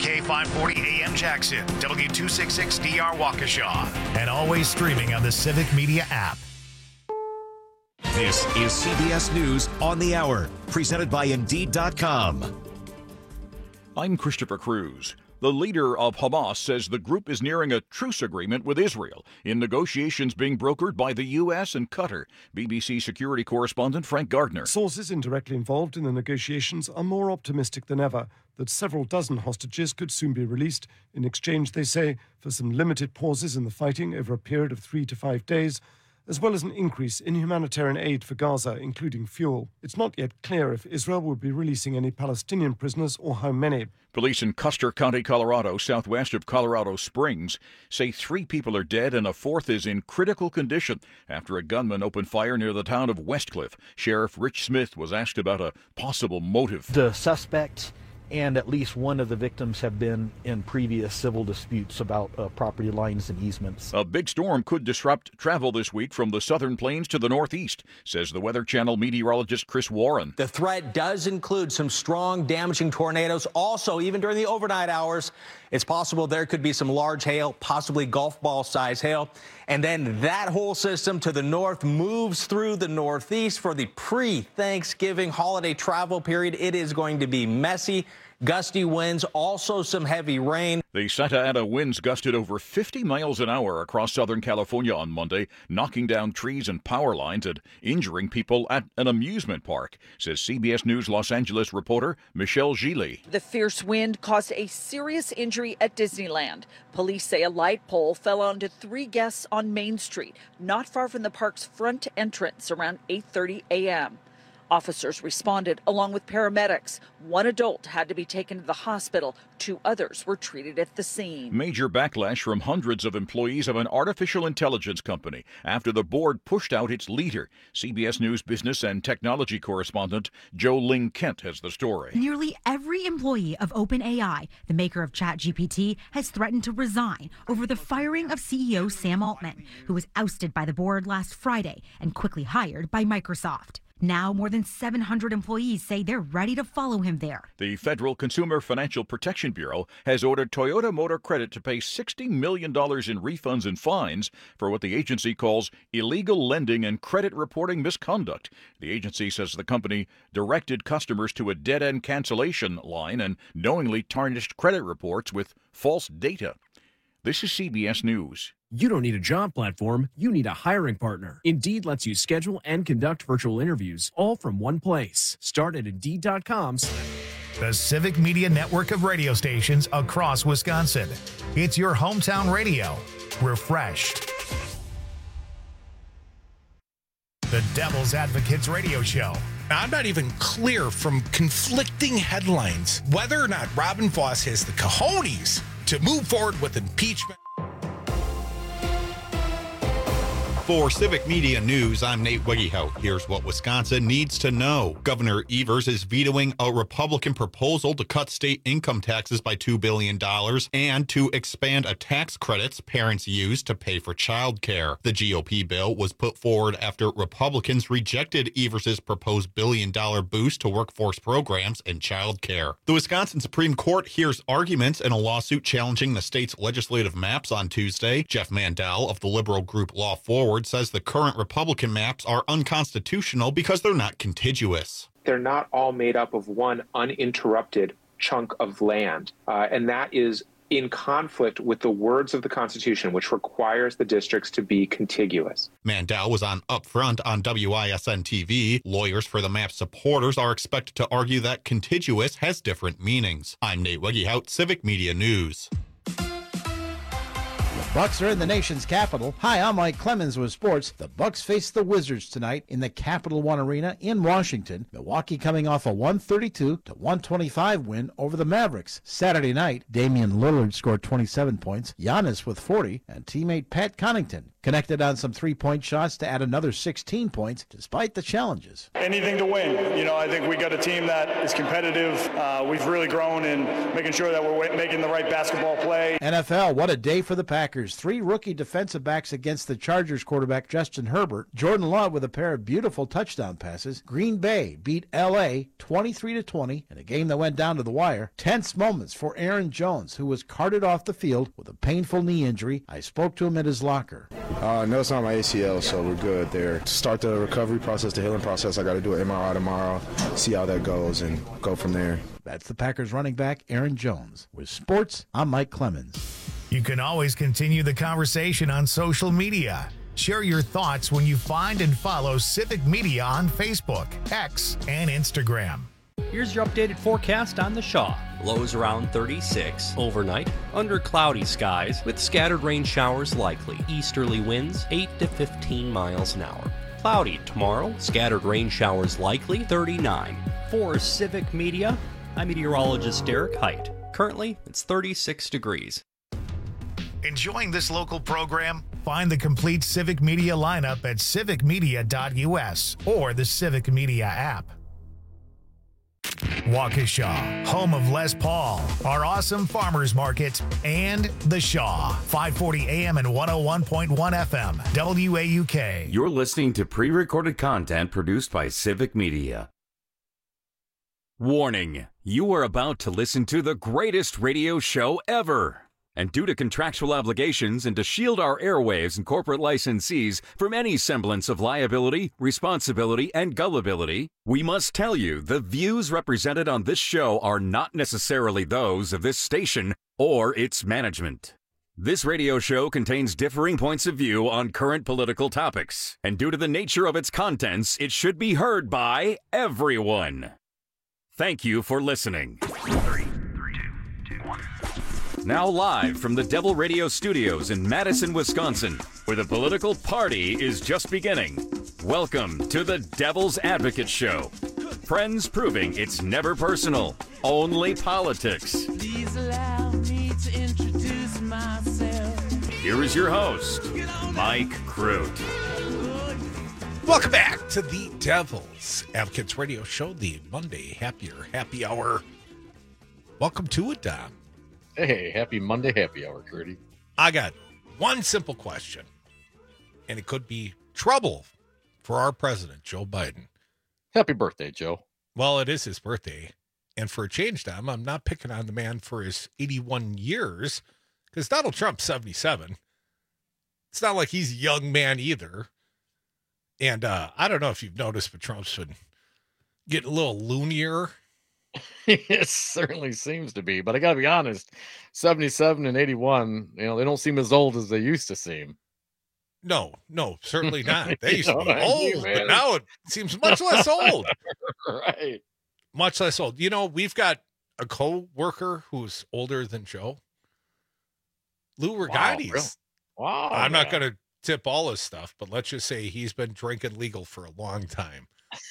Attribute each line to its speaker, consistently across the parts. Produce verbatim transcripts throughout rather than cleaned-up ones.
Speaker 1: K five forty A M Jackson, W two sixty-six D R Waukesha, and always streaming on the Civic Media app.
Speaker 2: This is C B S News on the Hour, presented by Indeed dot com.
Speaker 3: I'm Christopher Cruz. The leader of Hamas says the group is nearing a truce agreement with Israel in negotiations being brokered by the U S and Qatar. B B C security correspondent Frank Gardner.
Speaker 4: Sources indirectly involved in the negotiations are more optimistic than ever that several dozen hostages could soon be released in exchange, they say, for some limited pauses in the fighting over a period of three to five days, as well as an increase in humanitarian aid for Gaza, including fuel. It's not yet clear if Israel will be releasing any Palestinian prisoners or how many.
Speaker 3: Police in Custer County, Colorado, southwest of Colorado Springs, say three people are dead and a fourth is in critical condition after a gunman opened fire near the town of Westcliff. Sheriff Rich Smith was asked about a possible motive.
Speaker 5: The suspect and at least one of the victims have been in previous civil disputes about uh, property lines and easements.
Speaker 3: A big storm could disrupt travel this week from the southern plains to the northeast, says the Weather Channel meteorologist Chris Warren.
Speaker 6: The threat does include some strong, damaging tornadoes. Also, even during the overnight hours, it's possible there could be some large hail, possibly golf ball size hail. And then that whole system to the north moves through the northeast for the pre-Thanksgiving holiday travel period. It is going to be messy. Gusty winds, also some heavy rain.
Speaker 3: The Santa Ana winds gusted over fifty miles an hour across Southern California on Monday, knocking down trees and power lines and injuring people at an amusement park, says C B S News Los Angeles reporter Michelle Gili.
Speaker 7: The fierce wind caused a serious injury at Disneyland. Police say a light pole fell onto three guests on Main Street, not far from the park's front entrance around eight thirty a.m. Officers responded along with paramedics. One adult had to be taken to the hospital. Two others were treated at the scene. Major backlash from hundreds of employees of an artificial intelligence company after the board pushed out its leader. C B S News business and technology correspondent Joe Ling Kent has the story.
Speaker 8: Nearly every employee of OpenAI, the maker of ChatGPT, has threatened to resign over the firing of C E O Sam Altman, who was ousted by the board last Friday and quickly hired by Microsoft. Now, more than seven hundred employees say they're ready to follow him there.
Speaker 3: The Federal Consumer Financial Protection Bureau has ordered Toyota Motor Credit to pay sixty million dollars in refunds and fines for what the agency calls illegal lending and credit reporting misconduct. The agency says the company directed customers to a dead-end cancellation line and knowingly tarnished credit reports with false data. This is C B S News.
Speaker 9: You don't need a job platform, you need a hiring partner. Indeed lets you schedule and conduct virtual interviews, all from one place. Start at Indeed dot com.
Speaker 1: The Civic Media network of radio stations across Wisconsin. It's your hometown radio. Refreshed. The Devil's Advocates radio show.
Speaker 10: I'm not even clear from conflicting headlines whether or not Robin Vos has the cojones to move forward with impeachment.
Speaker 11: For Civic Media News, I'm Nate Wegehout. Here's what Wisconsin needs to know. Governor Evers is vetoing a Republican proposal to cut state income taxes by two billion dollars and to expand a tax credits parents use to pay for child care. The G O P bill was put forward after Republicans rejected Evers' proposed billion-dollar boost to workforce programs and child care. The Wisconsin Supreme Court hears arguments in a lawsuit challenging the state's legislative maps on Tuesday. Jeff Mandel of the liberal group Law Forward says the current Republican maps are unconstitutional because they're not contiguous.
Speaker 12: They're not all made up of one uninterrupted chunk of land, uh, and that is in conflict with the words of the Constitution, which requires the districts to be contiguous.
Speaker 11: Mandel was on Upfront on W I S N T V. Lawyers for the map supporters are expected to argue that contiguous has different meanings. I'm Nate Wegehout, Civic Media News.
Speaker 13: Bucks are in the nation's capital. Hi, I'm Mike Clemens with sports. The Bucks face the Wizards tonight in the Capital One Arena in Washington. Milwaukee coming off a one thirty-two to one twenty-five win over the Mavericks. Saturday night, Damian Lillard scored twenty-seven points, Giannis with forty, and teammate Pat Connaughton Connected on some three-point shots to add another sixteen points despite the challenges.
Speaker 14: Anything to win. You know, I think we got a team that is competitive. Uh, we've really grown in making sure that we're making the right basketball play.
Speaker 13: N F L, what a day for the Packers. Three rookie defensive backs against the Chargers quarterback Justin Herbert. Jordan Love with a pair of beautiful touchdown passes. Green Bay beat L A twenty-three to twenty in a game that went down to the wire. Tense moments for Aaron Jones, who was carted off the field with a painful knee injury. I spoke to him at his locker.
Speaker 15: Uh, no, it's not my A C L, so we're good there. To start the recovery process, the healing process, I got to do an M R I tomorrow, see how that goes, and go from there.
Speaker 13: That's the Packers running back, Aaron Jones. With sports, I'm Mike Clemens.
Speaker 1: You can always continue the conversation on social media. Share your thoughts when you find and follow Civic Media on Facebook, X, and Instagram.
Speaker 16: Here's your updated forecast on the Shaw. Lows around thirty-six. Overnight, under cloudy skies with scattered rain showers likely. Easterly winds eight to fifteen miles an hour. Cloudy tomorrow, scattered rain showers likely, thirty-nine. For Civic Media, I'm meteorologist Derek Height. Currently, it's thirty-six degrees.
Speaker 1: Enjoying this local program? Find the complete Civic Media lineup at civic media dot u s or the Civic Media app. Waukesha, home of Les Paul, our awesome farmers market, and The Shaw, five forty A M and one oh one point one F M, W A U K.
Speaker 17: You're listening to pre-recorded content produced by Civic Media. Warning, you are about to listen to the greatest radio show ever. And due to contractual obligations and to shield our airwaves and corporate licensees from any semblance of liability, responsibility, and gullibility, we must tell you the views represented on this show are not necessarily those of this station or its management. This radio show contains differing points of view on current political topics, and due to the nature of its contents, it should be heard by everyone. Thank you for listening. Now live from the Devil Radio Studios in Madison, Wisconsin, where the political party is just beginning. Welcome to the Devil's Advocate Show. Friends proving it's never personal, only politics. Please allow me to introduce myself. Here is your host, Mike Crute.
Speaker 10: Welcome back to the Devil's Advocates Radio Show, the Monday Happier Happy Hour. Welcome to it, Dom.
Speaker 18: Hey, happy Monday happy hour, Curdy.
Speaker 10: I got one simple question, and it could be trouble for our president, Joe Biden.
Speaker 18: Happy birthday, Joe.
Speaker 10: Well, it is his birthday, and for a change, Dom, I'm not picking on the man for his eighty-one years, because Donald Trump's seventy-seven. It's not like he's a young man either. And uh, I don't know if you've noticed, but Trump's been getting a little loonier.
Speaker 18: It certainly seems to be, but I gotta be honest, seventy-seven and eighty-one, you know, they don't seem as old as they used to seem.
Speaker 10: No, no, certainly not. They used
Speaker 18: You
Speaker 10: to
Speaker 18: know
Speaker 10: be
Speaker 18: what I mean,
Speaker 10: old,
Speaker 18: man?
Speaker 10: but now it seems much less old.
Speaker 18: Right.
Speaker 10: Much less old. You know, we've got a co-worker who's older than Joe. Lou Rigatti's.
Speaker 18: really? Wow,
Speaker 10: I'm not
Speaker 18: man.
Speaker 10: going to tip all his stuff, but let's just say he's been drinking legal for a long time.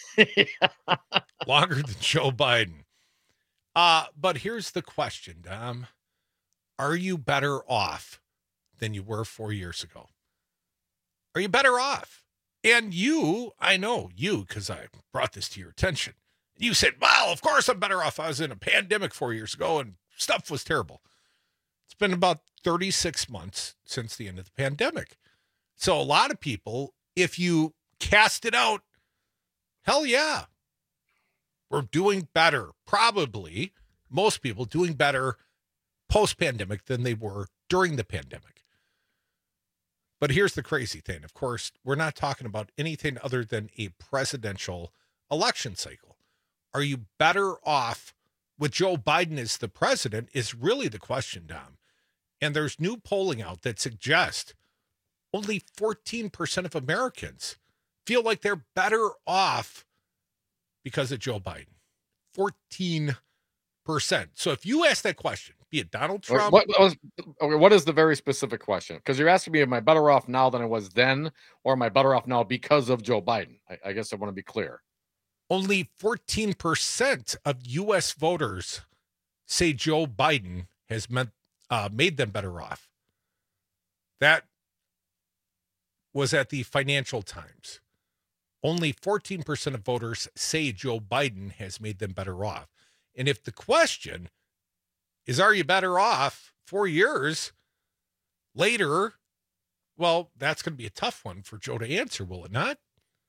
Speaker 10: Longer than Joe Biden. Uh, but here's the question, Dom. Are you better off than you were four years ago? Are you better off? And you, I know you, because I brought this to your attention. You said, well, of course I'm better off. I was in a pandemic four years ago and stuff was terrible. It's been about thirty-six months since the end of the pandemic. So a lot of people, if you cast it out, hell yeah, we're doing better. Probably most people doing better post-pandemic than they were during the pandemic. But here's the crazy thing. Of course, we're not talking about anything other than a presidential election cycle. Are you better off with Joe Biden as the president is really the question, Dom. And there's new polling out that suggests only fourteen percent of Americans feel like they're better off because of Joe Biden. fourteen percent. So if you ask that question, be it Donald Trump.
Speaker 18: What, what, was, okay, what is the very specific question? Because you're asking me, am I better off now than I was then, or am I better off now because of Joe Biden? I, I guess I want to be clear.
Speaker 10: Only fourteen percent of U S voters say Joe Biden has meant, uh, made them better off. That was at the Financial Times. Only fourteen percent of voters say Joe Biden has made them better off. And if the question is, are you better off four years later? Well, that's going to be a tough one for Joe to answer, will it not?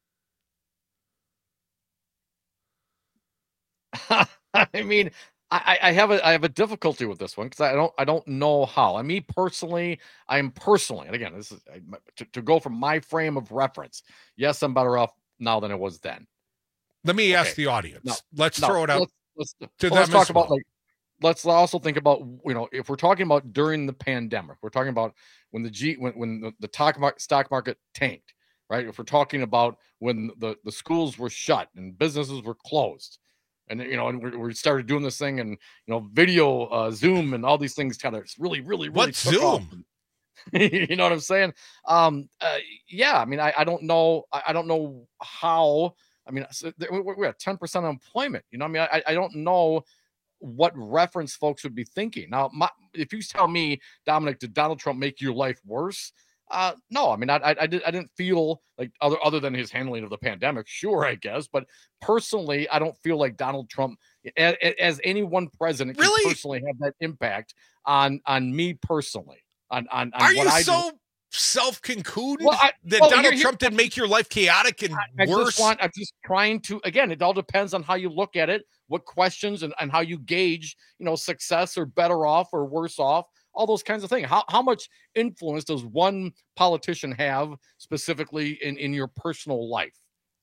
Speaker 18: I mean, I, I have a I have a difficulty with this one because I don't I don't know how. I mean, personally, I'm personally, and again, this is to, to go from my frame of reference. Yes, I'm better off now than I was then.
Speaker 10: Let me
Speaker 18: okay.
Speaker 10: ask the audience.
Speaker 18: No,
Speaker 10: let's
Speaker 18: no,
Speaker 10: throw it out.
Speaker 18: Let's, let's,
Speaker 10: to
Speaker 18: well, let's
Speaker 10: them
Speaker 18: talk
Speaker 10: as well.
Speaker 18: about like. Let's also think about, you know, if we're talking about during the pandemic, we're talking about when the G when, when the, the stock market stock market tanked, right? If we're talking about when the, the schools were shut and businesses were closed, and you know, and we, we started doing this thing, and you know, video, uh, Zoom, and all these things kind of really, really, really.
Speaker 10: What Zoom?
Speaker 18: You know what I'm saying? Um, uh, yeah, I mean, I, I don't know, I, I don't know how. I mean, so we're, we're at ten percent unemployment. You know, I mean, I, I don't know what reference folks would be thinking. Now, my, if you tell me, Dominic, did Donald Trump make your life worse? Uh, no, I mean, I, I, I, did, I didn't feel like other, other than his handling of the pandemic, sure, I guess. But personally, I don't feel like Donald Trump, as, as any one president, can
Speaker 10: really?
Speaker 18: personally have that impact on, on me personally. On, on, on
Speaker 10: Are
Speaker 18: what
Speaker 10: you
Speaker 18: I
Speaker 10: so
Speaker 18: do.
Speaker 10: self-concluded
Speaker 18: Well, I-
Speaker 10: that
Speaker 18: well,
Speaker 10: Donald
Speaker 18: here- here-
Speaker 10: Trump didn't make your life chaotic and
Speaker 18: I
Speaker 10: worse?
Speaker 18: just want, I'm just trying to, again, it all depends on how you look at it, what questions and, and how you gauge, you know, success or better off or worse off, all those kinds of things. How, how much influence does one politician have specifically in, in your personal life?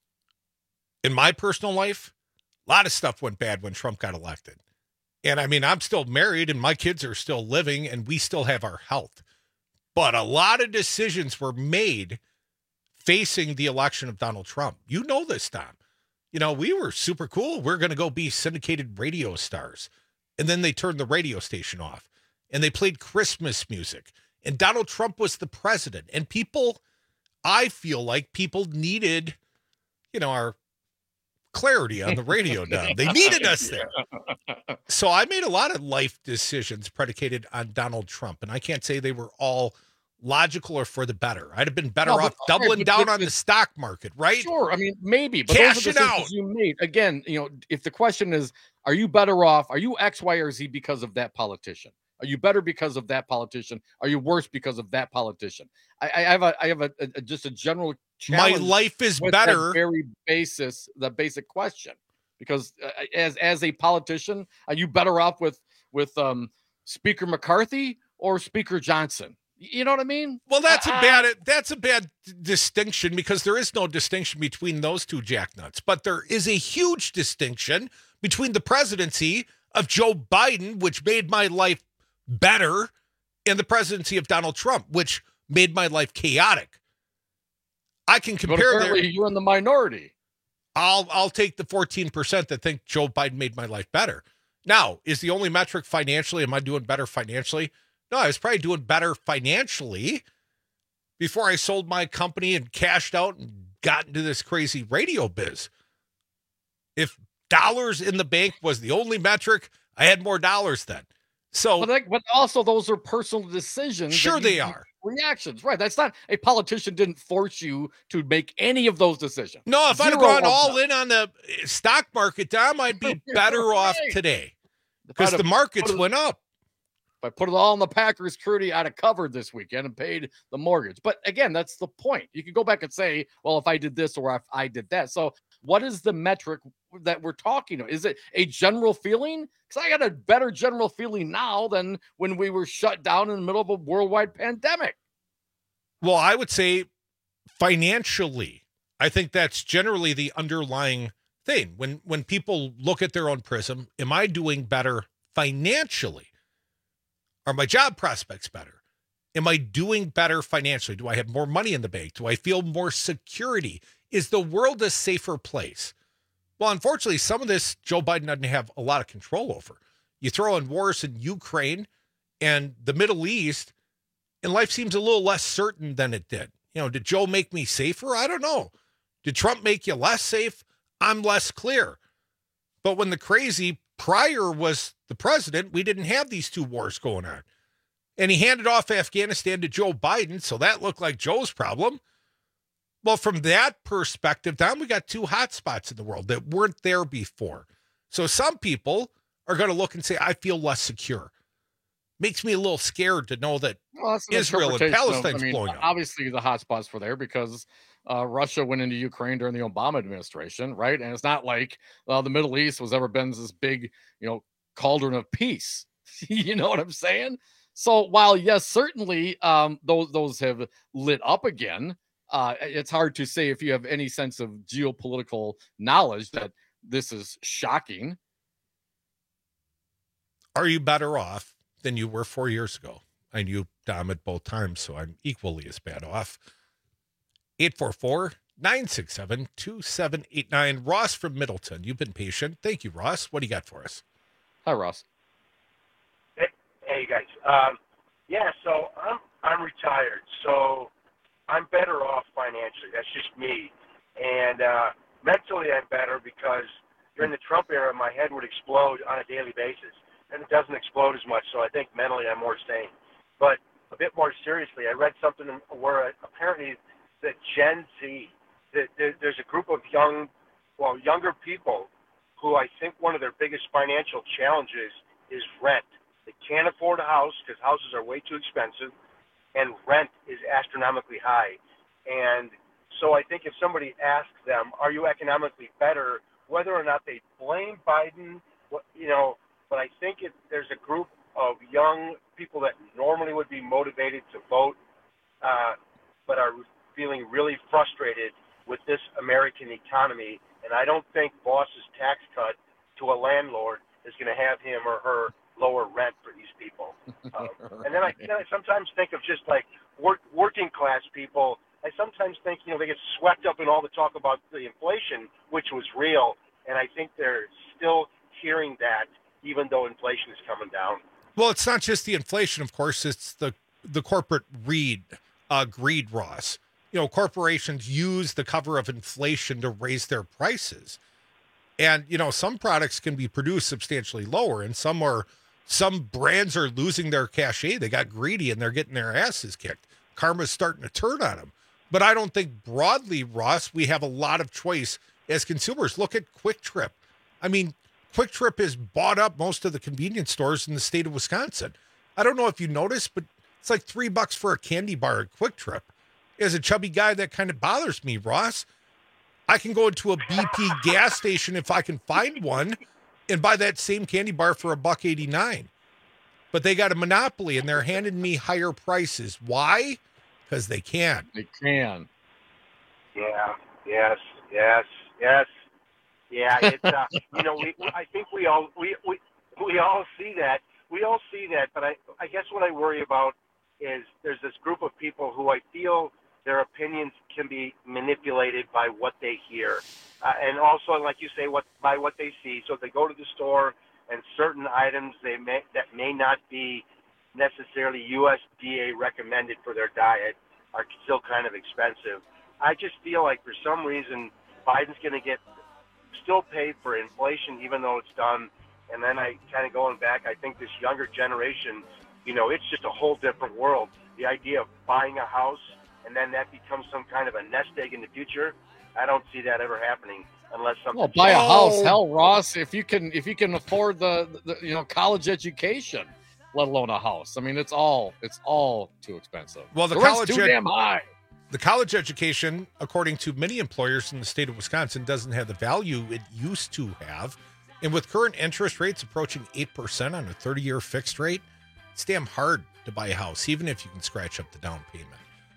Speaker 10: In my personal life, a lot of stuff went bad when Trump got elected. And I mean, I'm still married and my kids are still living and we still have our health. But a lot of decisions were made facing the election of Donald Trump. You know this, Tom. You know, we were super cool. We're going to go be syndicated radio stars. And then they turned the radio station off and they played Christmas music. And Donald Trump was the president. And people, I feel like people needed, you know, our clarity on the radio now. They needed us there. So I made a lot of life decisions predicated on Donald Trump. And I can't say they were all logical or for the better. I'd have been better
Speaker 18: No, but-
Speaker 10: off doubling
Speaker 18: right, but-
Speaker 10: down
Speaker 18: but-
Speaker 10: on the stock market, right?
Speaker 18: Sure. I mean, maybe, but
Speaker 10: Cash
Speaker 18: those are
Speaker 10: it
Speaker 18: decisions
Speaker 10: out.
Speaker 18: you made. Again, you know, if the question is, are you better off? Are you X, Y, or Z because of that politician? Are you better because of that politician? Are you worse because of that politician? I, I have a, I have a, a just a general
Speaker 10: My
Speaker 18: challenge
Speaker 10: life is
Speaker 18: with that
Speaker 10: better.
Speaker 18: very basis, the basic question, because uh, as as a politician, are you better off with with um, Speaker McCarthy or Speaker Johnson? You know what I mean?
Speaker 10: Well, that's a
Speaker 18: I-
Speaker 10: bad that's a bad distinction because there is no distinction between those two jacknuts. But there is a huge distinction between the presidency of Joe Biden, which made my life better, and the presidency of Donald Trump, which made my life chaotic. I can
Speaker 18: But
Speaker 10: compare
Speaker 18: apparently
Speaker 10: their,
Speaker 18: you're in the minority.
Speaker 10: I'll I'll take the fourteen percent that think Joe Biden made my life better. Now, is the only metric financially? Am I doing better financially? No, I was probably doing better financially before I sold my company and cashed out and got into this crazy radio biz. If dollars in the bank was the only metric, I had more dollars then. So,
Speaker 18: But, like, but also those are personal decisions. that
Speaker 10: Sure
Speaker 18: you-
Speaker 10: they
Speaker 18: you-
Speaker 10: are.
Speaker 18: Reactions, right? That's not a politician didn't force you to make any of those decisions.
Speaker 10: no, if I'd have
Speaker 18: Zero
Speaker 10: gone
Speaker 18: of
Speaker 10: all
Speaker 18: them.
Speaker 10: in on the stock market, Dom, I'd be better off
Speaker 18: Right.
Speaker 10: today
Speaker 18: If
Speaker 10: because
Speaker 18: I'd
Speaker 10: the
Speaker 18: have
Speaker 10: markets
Speaker 18: put it-
Speaker 10: went up.
Speaker 18: If I put it all in the Packers truity, I'd have covered this weekend and paid the mortgage. But again, that's the point. You can go back and say, well, if I did this or if I did that. So what is the metric that we're talking about? Is it a general feeling? Because I got a better general feeling now than when we were shut down in the middle of a worldwide pandemic.
Speaker 10: Well, I would say financially, I think that's generally the underlying thing. When when people look at their own prism, am I doing better financially? Are my job prospects better? Am I doing better financially? Do I have more money in the bank? Do I feel more security? Is the world a safer place? Well, unfortunately, some of this Joe Biden doesn't have a lot of control over. You throw in wars in Ukraine and the Middle East, and life seems a little less certain than it did. You know, did Joe make me safer? I don't know. Did Trump make you less safe? I'm less clear. But when the crazy prior was the president, we didn't have these two wars going on. And he handed off Afghanistan to Joe Biden, so that looked like Joe's problem. Well, from that perspective, Don, we got two hot spots in the world that weren't there before. So some people are going to look and say, I feel less secure. Makes me a little scared to know that
Speaker 18: well, that's an
Speaker 10: Israel and
Speaker 18: interpretation
Speaker 10: Palestine's
Speaker 18: of, I mean,
Speaker 10: blowing up.
Speaker 18: Obviously, the hotspots were there because uh, Russia went into Ukraine during the Obama administration, right? And it's not like uh, the Middle East was ever been this big, you know, cauldron of peace. You know what I'm saying? So while, yes, certainly um, those those have lit up again, uh, it's hard to say if you have any sense of geopolitical knowledge that this is shocking.
Speaker 10: Are you better off than you were four years ago? I knew Dom at both times, so I'm equally as bad off. eight four four, nine six seven, two seven eight nine. Ross from Middleton. You've been patient. Thank you, Ross. What do you got for us?
Speaker 18: Hi, Ross.
Speaker 19: Hey, hey guys. Um, yeah, so I'm I'm retired, so I'm better off financially. That's just me. And uh, mentally, I'm better because during the Trump era, my head would explode on a daily basis. And it doesn't explode as much, so I think mentally I'm more sane. But a bit more seriously, I read something where apparently the Gen Z, that there's a group of young, well, younger people who I think one of their biggest financial challenges is rent. They can't afford a house because houses are way too expensive, and rent is astronomically high. And so I think if somebody asks them, are you economically better, whether or not they blame Biden, you know, but I think it, there's a group of young people that normally would be motivated to vote, uh, but are feeling really frustrated with this American economy. And I don't think Boss's tax cut to a landlord is going to have him or her lower rent for these people. Um, and then I, then I sometimes think of just like work, working class people. I sometimes think, you know, they get swept up in all the talk about the inflation, which was real. And I think they're still hearing that, even though inflation is coming down.
Speaker 10: Well, it's not just the inflation, of course. It's the the corporate greed, uh, greed, Ross. You know, corporations use the cover of inflation to raise their prices. And, you know, some products can be produced substantially lower, and some are, some brands are losing their cachet. They got greedy and they're getting their asses kicked. Karma's starting to turn on them. But I don't think broadly, Ross, we have a lot of choice as consumers. Look at Quick Trip. I mean, Quick Trip has bought up most of the convenience stores in the state of Wisconsin. I don't know if you noticed, but it's like three bucks for a candy bar at Quick Trip. As a chubby guy, that kind of bothers me, Ross. I can go into a B P gas station if I can find one and buy that same candy bar for a buck eighty-nine. But they got a monopoly and they're handing me higher prices. Why? Because they can.
Speaker 18: They can.
Speaker 19: Yeah. Yes. Yes. Yes. Yeah, it's uh, you know, we I think we all we, we we all see that. We all see that, but I I guess what I worry about is there's this group of people who I feel their opinions can be manipulated by what they hear, uh, and also, like you say, what by what they see. So if they go to the store and certain items they may that may not be necessarily U S D A recommended for their diet are still kind of expensive. I just feel like for some reason Biden's going to get still paid for inflation, even though it's done. And then I kind of going back, I think this younger generation, you know, it's just a whole different world. The idea of buying a house and then that becomes some kind of a nest egg in the future, I don't see that ever happening unless something.
Speaker 18: Well, buy a house, hell, Ross, if you can, if you can afford the, the, you know, college education, let alone a house. I mean, it's all, it's all too expensive.
Speaker 10: Well, the,
Speaker 18: the
Speaker 10: college
Speaker 18: too
Speaker 10: ed-
Speaker 18: damn high.
Speaker 10: The college education, according to many employers in the state of Wisconsin, doesn't have the value it used to have. And with current interest rates approaching eight percent on a thirty-year fixed rate, it's damn hard to buy a house, even if you can scratch up the down payment.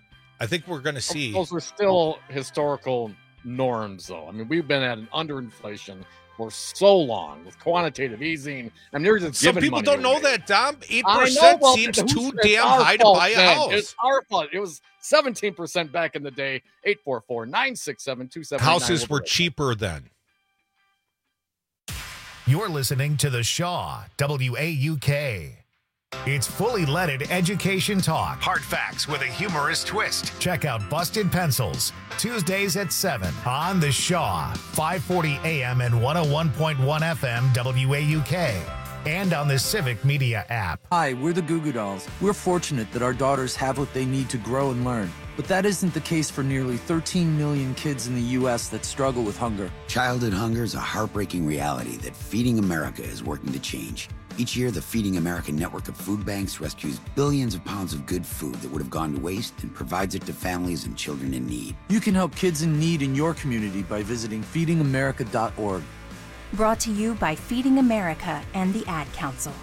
Speaker 10: I think we're going to see...
Speaker 18: Those are still historical norms, though. I mean, we've been at an underinflation for so long with quantitative easing. I mean, they're just
Speaker 10: Some
Speaker 18: giving
Speaker 10: people
Speaker 18: money
Speaker 10: don't know
Speaker 18: away.
Speaker 10: that, Dom. eight
Speaker 18: I know,
Speaker 10: percent
Speaker 18: well,
Speaker 10: seems
Speaker 18: who's-
Speaker 10: too
Speaker 18: it's
Speaker 10: damn
Speaker 18: our
Speaker 10: high to
Speaker 18: fault,
Speaker 10: buy a
Speaker 18: man.
Speaker 10: house.
Speaker 18: It's our fault. It was seventeen percent back in the day. eight four four, nine six seven, two seven eight nine.
Speaker 10: Houses were cheaper then.
Speaker 1: You're listening to The Shaw, W A U K. It's fully leaded education talk. Hard facts with a humorous twist. Check out Busted Pencils, Tuesdays at seven on The Shaw, five forty A M and one oh one point one F M W A U K. and on the Civic Media app.
Speaker 20: Hi, we're the Goo Goo Dolls. We're fortunate that our daughters have what they need to grow and learn. But that isn't the case for nearly thirteen million kids in the U S that struggle with hunger.
Speaker 21: Childhood hunger is a heartbreaking reality that Feeding America is working to change. Each year, the Feeding America network of food banks rescues billions of pounds of good food that would have gone to waste and provides it to families and children in need.
Speaker 20: You can help kids in need in your community by visiting feeding america dot org.
Speaker 22: Brought to you by Feeding America and the Ad Council.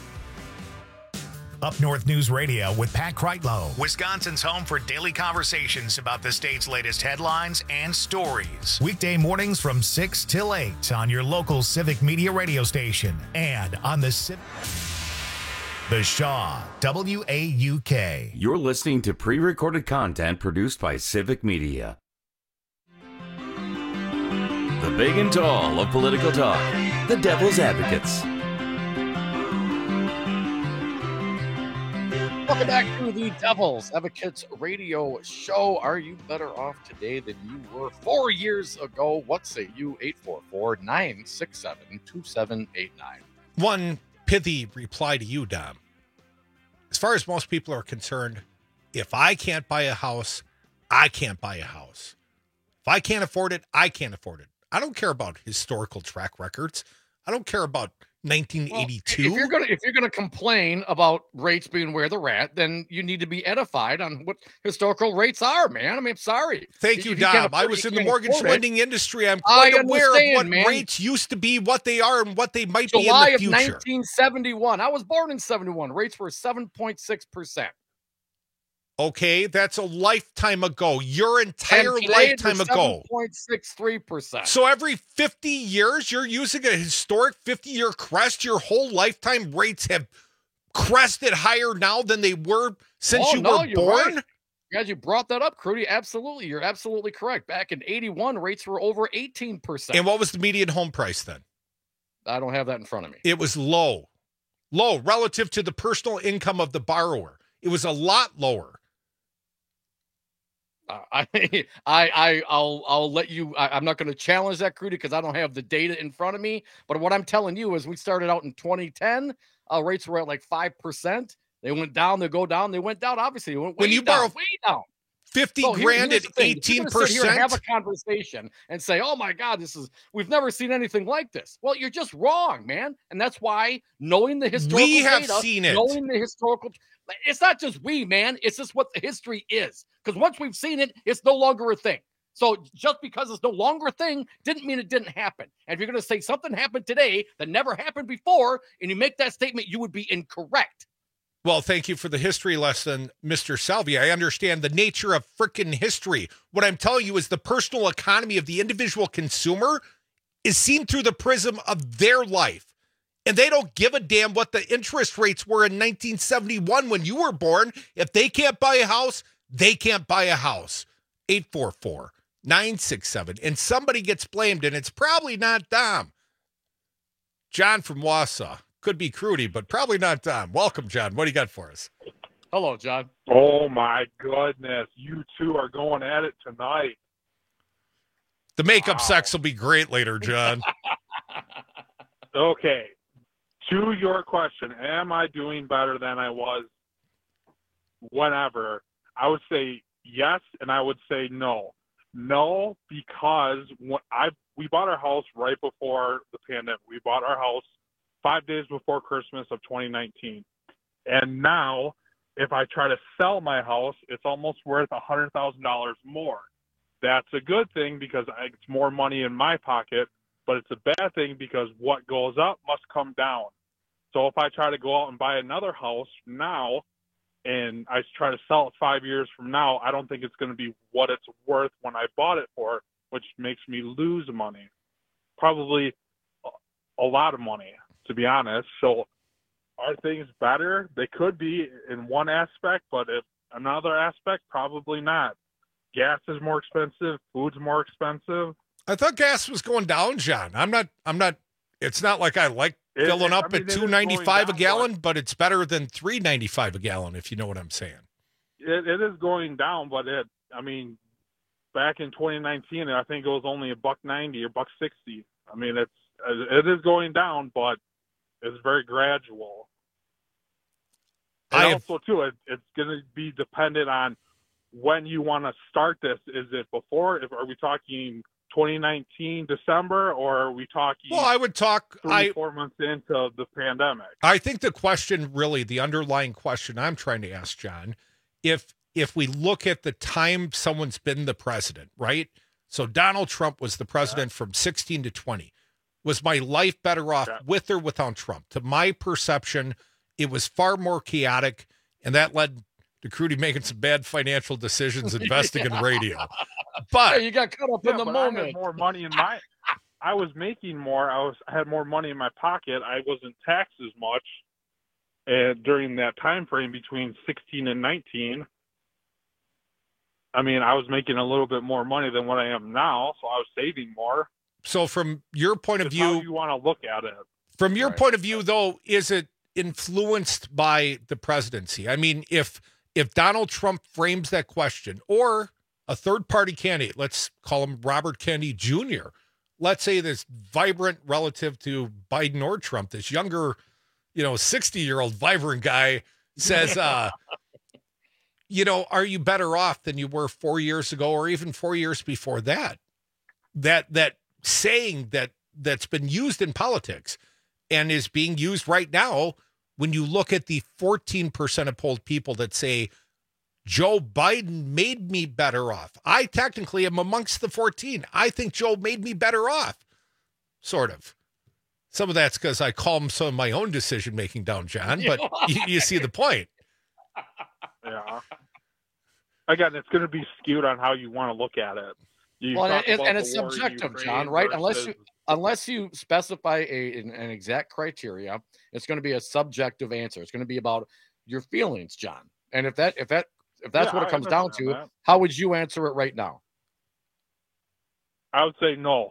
Speaker 1: Up North News Radio with Pat Kreitlow, Wisconsin's home for daily conversations about the state's latest headlines and stories. Weekday mornings from six till eight on your local Civic Media radio station and on the Civic. The Shaw, W A U K.
Speaker 23: You're listening to pre-recorded content produced by Civic Media. The big and tall of political talk, the Devil's Advocates.
Speaker 18: Welcome back to the Devil's Advocates radio show. Are you better off today than you were four years ago? What say you? eight four four, nine six seven, two seven eight nine.
Speaker 10: One pithy reply to you, Dom. As far as most people are concerned, if I can't buy a house, I can't buy a house. If I can't afford it, I can't afford it. I don't care about historical track records. I don't care about nineteen eighty-two.
Speaker 18: Well, if you're gonna if you're gonna complain about rates being where they're at, then you need to be edified on what historical rates are, man. I mean, I'm sorry.
Speaker 10: Thank you,
Speaker 18: If you can't
Speaker 10: Dom.
Speaker 18: afford
Speaker 10: I
Speaker 18: it,
Speaker 10: was
Speaker 18: you
Speaker 10: in the
Speaker 18: can't
Speaker 10: mortgage
Speaker 18: afford it.
Speaker 10: lending industry. I'm
Speaker 18: I
Speaker 10: quite aware of
Speaker 18: understand,
Speaker 10: what
Speaker 18: man.
Speaker 10: rates used to be, what they are, and what they might be
Speaker 18: July
Speaker 10: in the
Speaker 18: of
Speaker 10: future.
Speaker 18: nineteen seventy-one. I was born in seventy-one. Rates were seven point six percent.
Speaker 10: Okay, that's a lifetime ago. Your entire lifetime ago.
Speaker 18: seven point six three percent.
Speaker 10: So every fifty years, you're using a historic fifty-year crest. Your whole lifetime rates have crested higher now than they were since
Speaker 18: oh,
Speaker 10: you
Speaker 18: no,
Speaker 10: were
Speaker 18: you're
Speaker 10: born?
Speaker 18: Right. As you brought that up, Crudy, absolutely. You're absolutely correct. Back in eighty-one, rates were over eighteen percent.
Speaker 10: And what was the median home price then?
Speaker 18: I don't have that in front of me.
Speaker 10: It was low. Low relative to the personal income of the borrower. It was a lot lower.
Speaker 18: Uh, I, I, I, I'll, I'll let you. I, I'm not going to challenge that, Crudy, because I don't have the data in front of me. But what I'm telling you is, we started out in twenty ten. Uh, rates were at like five percent. They went down. They go down. They went down. Obviously, they went way
Speaker 10: when you
Speaker 18: down,
Speaker 10: borrow
Speaker 18: way down.
Speaker 10: fifty
Speaker 18: so here,
Speaker 10: grand at eighteen percent.
Speaker 18: Sit here and have a conversation and say, "Oh my God, this is we've never seen anything like this." Well, you're just wrong, man. And that's why knowing the historical
Speaker 10: we have
Speaker 18: data,
Speaker 10: seen it.
Speaker 18: knowing the historical. It's not just we, man. It's just what the history is. Because once we've seen it, it's no longer a thing. So just because it's no longer a thing didn't mean it didn't happen. And if you're going to say something happened today that never happened before, and you make that statement, you would be incorrect.
Speaker 10: Well, thank you for the history lesson, Mister Salvi. I understand the nature of frickin' history. What I'm telling you is the personal economy of the individual consumer is seen through the prism of their life. And they don't give a damn what the interest rates were in nineteen seventy-one when you were born. If they can't buy a house, they can't buy a house. eight four four, nine six seven. And somebody gets blamed, and it's probably not Dom. John from Wausau. Could be Crudy, but probably not Dom. Welcome, John. What do you got for us?
Speaker 18: Hello, John.
Speaker 24: Oh, my goodness. You two are going at it tonight.
Speaker 10: The makeup
Speaker 24: wow.
Speaker 10: sex will be great later, John.
Speaker 24: Okay. To your question, am I doing better than I was whenever? I would say yes, and I would say no. No, because when I we bought our house right before the pandemic. We bought our house five days before Christmas of twenty nineteen. And now, if I try to sell my house, it's almost worth one hundred thousand dollars more. That's a good thing because it's more money in my pocket, but it's a bad thing because what goes up must come down. So if I try to go out and buy another house now and I try to sell it five years from now, I don't think it's going to be what it's worth when I bought it for, which makes me lose money. Probably a lot of money, to be honest. So are things better? They could be in one aspect, but if another aspect, probably not. Gas is more expensive. Food's more expensive.
Speaker 10: I thought gas was going down, John. I'm not, I'm not, it's not like I like
Speaker 24: It-
Speaker 10: filling
Speaker 24: it-
Speaker 10: up
Speaker 24: I mean,
Speaker 10: at
Speaker 24: it is
Speaker 10: two ninety-five a
Speaker 24: going down,
Speaker 10: gallon, but it's better than three ninety-five a gallon, if you know what I'm saying.
Speaker 24: It, it is going down, but it, I mean, back in twenty nineteen, I think it was only a buck ninety or buck sixty. I mean, it's, it is going down, but It's very gradual. And
Speaker 10: I have,
Speaker 24: also, too, it, it's going to be dependent on when you want to start this. Is it before? If, are we talking twenty nineteen December, or are we talking?
Speaker 10: well, I would talk.
Speaker 24: Three,
Speaker 10: I
Speaker 24: four months into the pandemic.
Speaker 10: I think the question, really, the underlying question I'm trying to ask, John, if if we look at the time someone's been the president, right? So Donald Trump was the president yeah. from sixteen to twenty. Was my life better off yeah. with or without Trump? To my perception, it was far more chaotic, and that led to Crudy making some bad financial decisions investing yeah. in radio. But
Speaker 18: hey, you got caught up
Speaker 24: yeah,
Speaker 18: in the
Speaker 24: but
Speaker 18: moment.
Speaker 24: I had more money in my. I was making more. I was I had more money in my pocket. I wasn't taxed as much uh, during that time frame between sixteen and nineteen. I mean, I was making a little bit more money than what I am now, so I was saving more.
Speaker 10: So from your point of
Speaker 24: It's
Speaker 10: view,
Speaker 24: how you want to look at it.
Speaker 10: From your
Speaker 24: right.
Speaker 10: point of view, though, is it influenced by the presidency? I mean, if if Donald Trump frames that question, or a third-party candidate, let's call him Robert Kennedy Junior, let's say this vibrant relative to Biden or Trump, this younger, you know, sixty-year-old vibrant guy says, uh, you know, are you better off than you were four years ago or even four years before that? That that saying that that's been used in politics and is being used right now when you look at the fourteen percent of polled people that say Joe Biden made me better off. I technically am amongst the fourteen. I think Joe made me better off. Sort of. Some of that's because I calm some of my own decision-making down, John, but you, you see the point.
Speaker 24: Yeah. Again, it's going to be skewed on how you want to look at it. You
Speaker 18: well, and, and it's
Speaker 24: war
Speaker 18: subjective, John, right?
Speaker 24: versus...
Speaker 18: Unless you unless you specify a an, an exact criteria, it's going to be a subjective answer. It's going to be about your feelings, John. And if that if that if that's
Speaker 24: yeah,
Speaker 18: what it comes down to,
Speaker 24: that.
Speaker 18: how would you answer it right now?
Speaker 24: I would say no.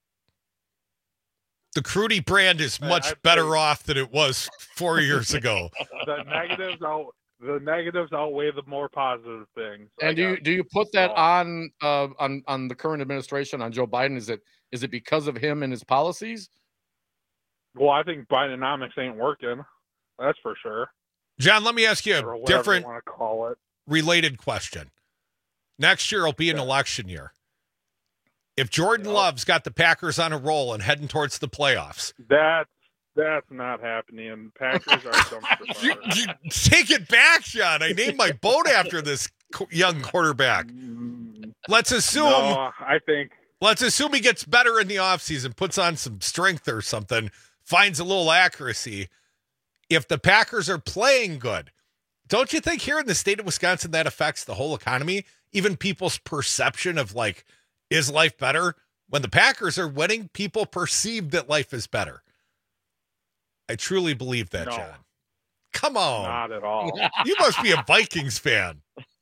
Speaker 10: The Crudy brand is much
Speaker 24: I'd
Speaker 10: better
Speaker 24: say...
Speaker 10: off than it was four years ago.
Speaker 24: The negatives out. The negatives outweigh the more positive things.
Speaker 18: And do you do you put that on uh, on on the current administration, on Joe Biden? Is it is it because of him and his policies?
Speaker 24: Well, I think Bidenomics ain't working. That's for sure.
Speaker 10: John, let me ask you a different
Speaker 24: you want to call it.
Speaker 10: related question. Next year will be an yeah. election year. If Jordan yep. Love's got the Packers on a roll and heading towards the playoffs,
Speaker 24: that's That's not happening. Packers are dumpster
Speaker 10: you, you take it back, John. I named my boat after this young quarterback. Let's assume.
Speaker 24: No, I think.
Speaker 10: Let's assume he gets better in the offseason, puts on some strength or something, finds a little accuracy. If the Packers are playing good, don't you think here in the state of Wisconsin that affects the whole economy? Even people's perception of, like, is life better? When the Packers are winning, people perceive that life is better. I truly believe that,
Speaker 24: no,
Speaker 10: John. Come on.
Speaker 24: Not at all.
Speaker 10: You must be a Vikings fan.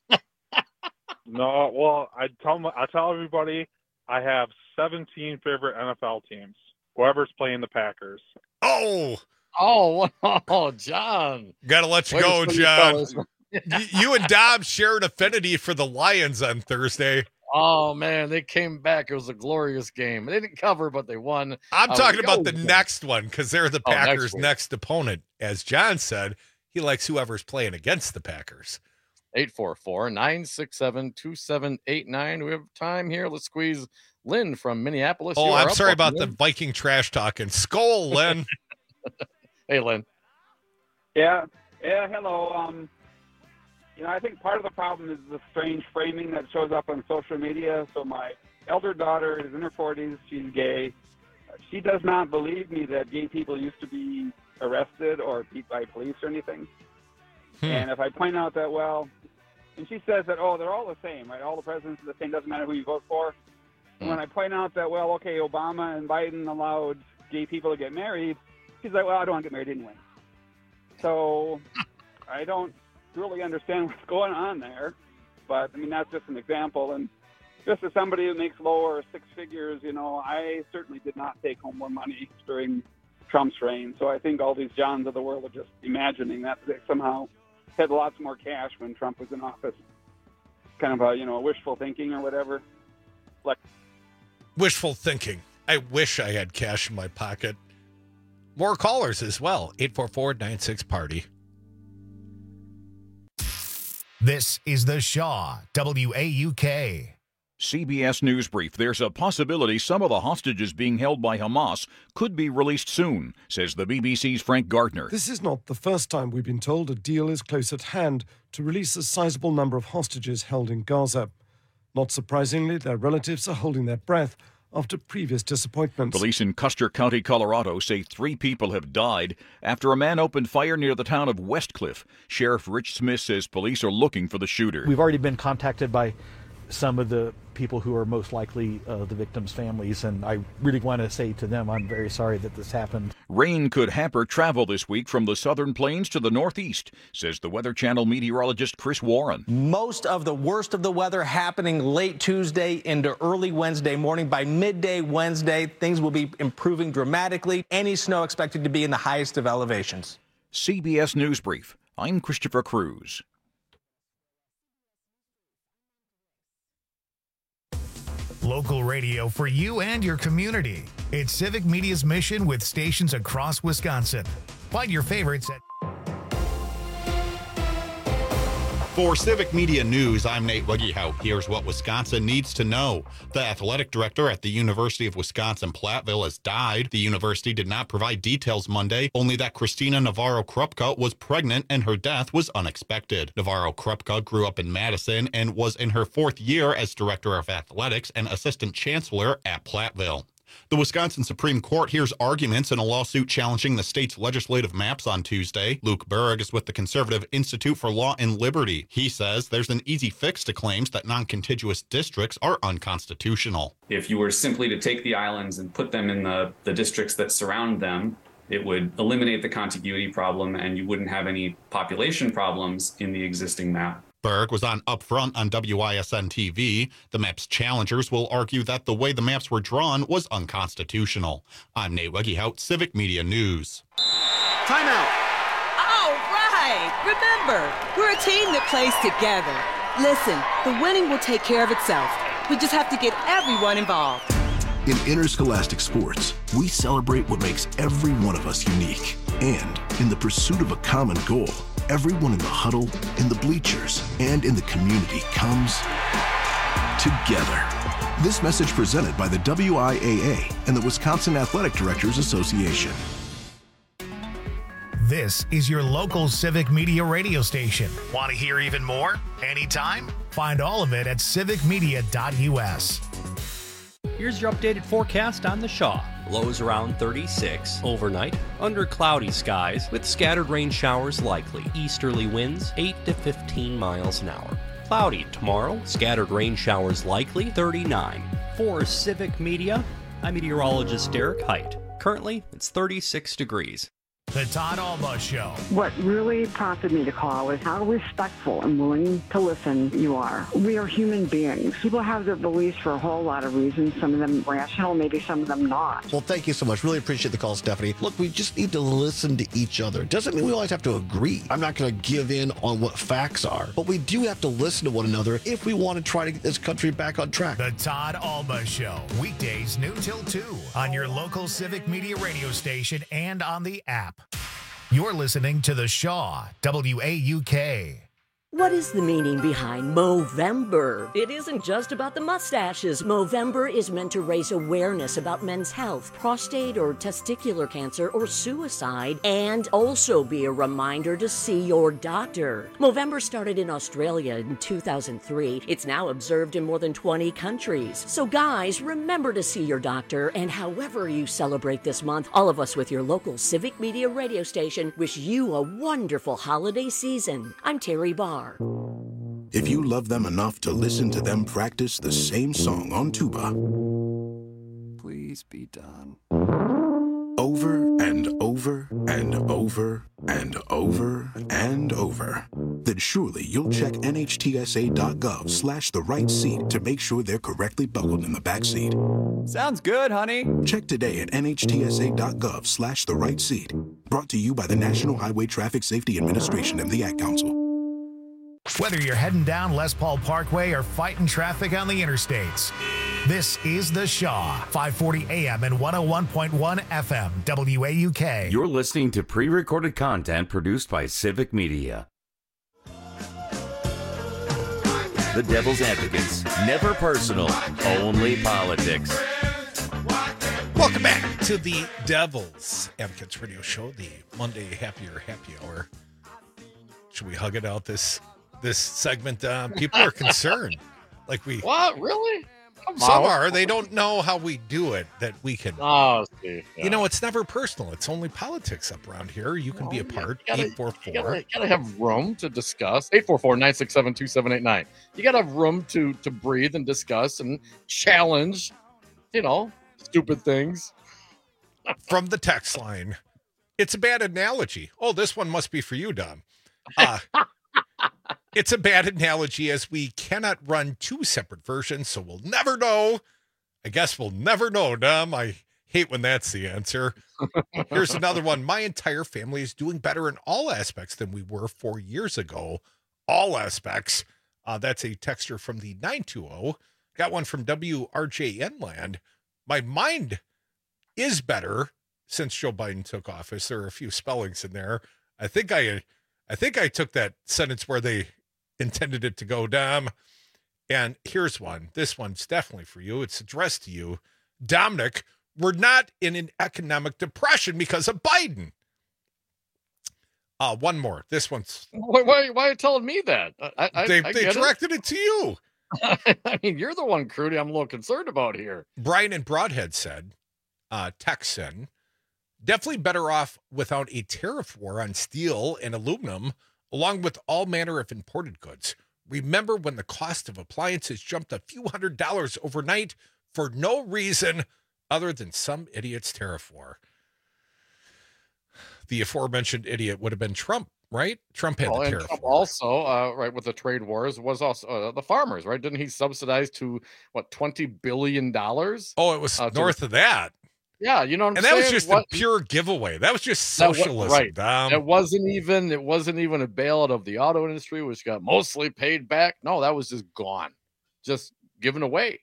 Speaker 24: No, well, I tell I tell everybody I have seventeen favorite N F L teams. Whoever's playing the Packers.
Speaker 10: Oh.
Speaker 18: Oh, oh, John.
Speaker 10: Got to let you
Speaker 18: Wait
Speaker 10: go, John. you, you and Dom share an affinity for the Lions on Thursday.
Speaker 18: Oh, man, they came back. It was a glorious game. They didn't cover, but they won.
Speaker 10: I'm talking
Speaker 18: like,
Speaker 10: about
Speaker 18: oh,
Speaker 10: the
Speaker 18: God.
Speaker 10: next one because they're the
Speaker 18: Oh, next
Speaker 10: Packers'
Speaker 18: week.
Speaker 10: next opponent. As John said, he likes whoever's playing against the Packers.
Speaker 18: eight four four, nine six seven, two seven eight nine. We have time here. Let's squeeze Lynn from Minneapolis.
Speaker 10: Oh,
Speaker 18: You are
Speaker 10: I'm
Speaker 18: up.
Speaker 10: sorry about
Speaker 18: Welcome,
Speaker 10: the Viking trash talking. Skull, Lynn.
Speaker 18: Hey, Lynn.
Speaker 2: Yeah, yeah, hello. Um, you know, I think part of the problem is the strange framing that shows up on social media. So my elder daughter is in her forties. She's gay. She does not believe me that gay people used to be arrested or beat by police or anything.
Speaker 10: Hmm.
Speaker 2: And if I point out that, well, and she says that, oh, they're all the same, right? All the presidents are the same. Doesn't matter who you vote for. And when I point out that, well, okay, Obama and Biden allowed gay people to get married, she's like, well, I don't want to get married anyway. So I don't really understand what's going on there. But, I mean, that's just an example. And just as somebody who makes lower six figures, you know, I certainly did not take home more money during Trump's reign. So I think all these Johns of the world are just imagining that they somehow had lots more cash when Trump was in office. Kind of a, you know, wishful thinking or whatever. Like
Speaker 10: Wishful thinking. I wish I had cash in my pocket. More callers as well. eight four four, nine six, party.
Speaker 1: This is The Shaw, W A U K.
Speaker 3: C B S News Brief. There's a possibility some of the hostages being held by Hamas could be released soon, says the B B C's Frank Gardner.
Speaker 4: This is not the first time we've been told a deal is close at hand to release a sizable number of hostages held in Gaza. Not surprisingly, their relatives are holding their breath after previous disappointments.
Speaker 3: Police in Custer County, Colorado, say three people have died after a man opened fire near the town of Westcliff. Sheriff Rich Smith says police are looking for the shooter.
Speaker 5: We've already been contacted by some of the people who are most likely uh, the victims' families, and I really want to say to them, I'm very sorry that this happened.
Speaker 3: Rain could hamper travel this week from the southern plains to the northeast, says the Weather Channel meteorologist Chris Warren.
Speaker 6: Most of the worst of the weather happening late Tuesday into early Wednesday morning. By midday Wednesday, things will be improving dramatically. Any snow expected to be in the highest of elevations.
Speaker 3: C B S News Brief. I'm Christopher Cruz.
Speaker 1: Local radio for you and your community. It's Civic Media's mission with stations across Wisconsin. Find your favorites at...
Speaker 11: For Civic Media News, I'm Nate Wiggyhout. Here's what Wisconsin needs to know. The athletic director at the University of Wisconsin-Platteville has died. The university did not provide details Monday, only that Christina Navarro-Krupka was pregnant and her death was unexpected. Navarro-Krupka grew up in Madison and was in her fourth year as director of athletics and assistant chancellor at Platteville. The Wisconsin Supreme Court hears arguments in a lawsuit challenging the state's legislative maps on Tuesday. Luke Berg is with the Conservative Institute for Law and Liberty. He says there's an easy fix to claims that non-contiguous districts are unconstitutional.
Speaker 7: If you were simply to take the islands and put them in the, the districts that surround them, it would eliminate the contiguity problem and you wouldn't have any population problems in the existing map.
Speaker 11: Berg was on Upfront on W I S N T V. The map's challengers will argue that the way the maps were drawn was unconstitutional. I'm Nate Wiggyhout, Civic Media News.
Speaker 25: Timeout. All right. Remember, we're a team that plays together. Listen, the winning will take care of itself. We just have to get everyone involved.
Speaker 26: In interscholastic sports, we celebrate what makes every one of us unique. And in the pursuit of a common goal, everyone in the huddle, in the bleachers, and in the community comes together. This message presented by the W I A A and the Wisconsin Athletic Directors Association.
Speaker 1: This is your local Civic Media radio station. Want to hear even more? Anytime? Find all of it at civic media dot U S.
Speaker 16: Here's your updated forecast on the Shaw. Lows around thirty-six. Overnight, under cloudy skies with scattered rain showers likely. Easterly winds eight to fifteen miles an hour. Cloudy tomorrow, scattered rain showers likely, thirty-nine. For Civic Media, I'm meteorologist Derek Height. Currently, it's thirty-six degrees.
Speaker 1: The Todd Alba Show.
Speaker 27: What really prompted me to call is how respectful and willing to listen you are. We are human beings. People have their beliefs for a whole lot of reasons, some of them rational, maybe some of them not.
Speaker 28: Well, thank you so much. Really appreciate the call, Stephanie. Look, we just need to listen to each other. Doesn't mean we always have to agree. I'm not going to give in on what facts are, but we do have to listen to one another if we want to try to get this country back on track.
Speaker 1: The Todd Alba Show, weekdays noon till two on your local Civic Media radio station and on the app. You're listening to The Shaw, W A U K.
Speaker 29: What is the meaning behind Movember? It isn't just about the mustaches. Movember is meant to raise awareness about men's health, prostate or testicular cancer, or suicide, and also be a reminder to see your doctor. Movember started in Australia in two thousand three. It's now observed in more than twenty countries. So guys, remember to see your doctor, and however you celebrate this month, all of us with your local Civic Media radio station wish you a wonderful holiday season. I'm Terry Barr.
Speaker 26: If you love them enough to listen to them practice the same song on tuba,
Speaker 30: please be done.
Speaker 26: Over and over and over and over and over, then surely you'll check N H T S A dot gov slash the right seat to make sure they're correctly buckled in the back seat.
Speaker 30: Sounds good, honey.
Speaker 26: Check today at N H T S A dot gov slash the right seat. Brought to you by the National Highway Traffic Safety Administration and the Ad Council.
Speaker 1: Whether you're heading down Les Paul Parkway or fighting traffic on the interstates, this is The Shaw, five forty A M and one oh one point one F M, W A U K.
Speaker 23: You're listening to pre-recorded content produced by Civic Media. The Devil's Advocates. Never personal, only politics.
Speaker 10: Welcome back to the Devil's Advocates radio show, the Monday Happier Happy Hour. Should we hug it out this this segment? Uh, people are concerned. Like we
Speaker 18: What? Really? Come
Speaker 10: Some
Speaker 18: on.
Speaker 10: are. They don't know how we do it, that we can.
Speaker 18: Oh, see, yeah.
Speaker 10: You know, it's never personal. It's only politics up around here. You can be a part.
Speaker 18: You gotta,
Speaker 10: eight four
Speaker 18: you gotta,
Speaker 10: four.
Speaker 18: you gotta have room to discuss. eight four four, nine six seven, two seven eight nine. You gotta have room to to breathe and discuss and challenge, you know, stupid things.
Speaker 10: From the text line, it's a bad analogy. Oh, this one must be for you, Dom. Uh, it's a bad analogy as we cannot run two separate versions, so we'll never know. I guess we'll never know, Dom. I hate when that's the answer. Here's another one. My entire family is doing better in all aspects than we were four years ago. All aspects. Uh, that's a texter from the nine two zero. Got one from W R J N Land. My mind is better since Joe Biden took office. There are a few spellings in there. I think I, I think I took that sentence where they intended it to go, Dom. And here's one. This one's definitely for you. It's addressed to you, Dominic. We're not in an economic depression because of Biden. Uh, one more. This one's.
Speaker 18: Why, why, why are you telling me that? I, I,
Speaker 10: they
Speaker 18: I
Speaker 10: they
Speaker 18: get
Speaker 10: directed it. it to you.
Speaker 18: I mean, you're the one, Crudy, I'm a little concerned about here.
Speaker 10: Brian in Broadhead said, uh, Texan, definitely better off without a tariff war on steel and aluminum, along with all manner of imported goods. Remember when the cost of appliances jumped a few hundred dollars overnight for no reason other than some idiot's tariff war? The aforementioned idiot would have been Trump, right? Trump had
Speaker 18: Well,
Speaker 10: the
Speaker 18: and
Speaker 10: tariff
Speaker 18: Trump
Speaker 10: war.
Speaker 18: also, uh, right, with the trade wars, was also uh, the farmers, right? Didn't he subsidize to, what, twenty billion dollars?
Speaker 10: Oh, it was
Speaker 18: uh,
Speaker 10: north
Speaker 18: the,
Speaker 10: of that.
Speaker 18: Yeah, you know what I'm
Speaker 10: and
Speaker 18: saying?
Speaker 10: that was just
Speaker 18: what,
Speaker 10: a pure giveaway. That was just
Speaker 18: that was-
Speaker 10: socialism,
Speaker 18: right.
Speaker 10: Dom.
Speaker 18: It wasn't even, it wasn't even a bailout of the auto industry, which got mostly paid back. No, that was just gone, just given away.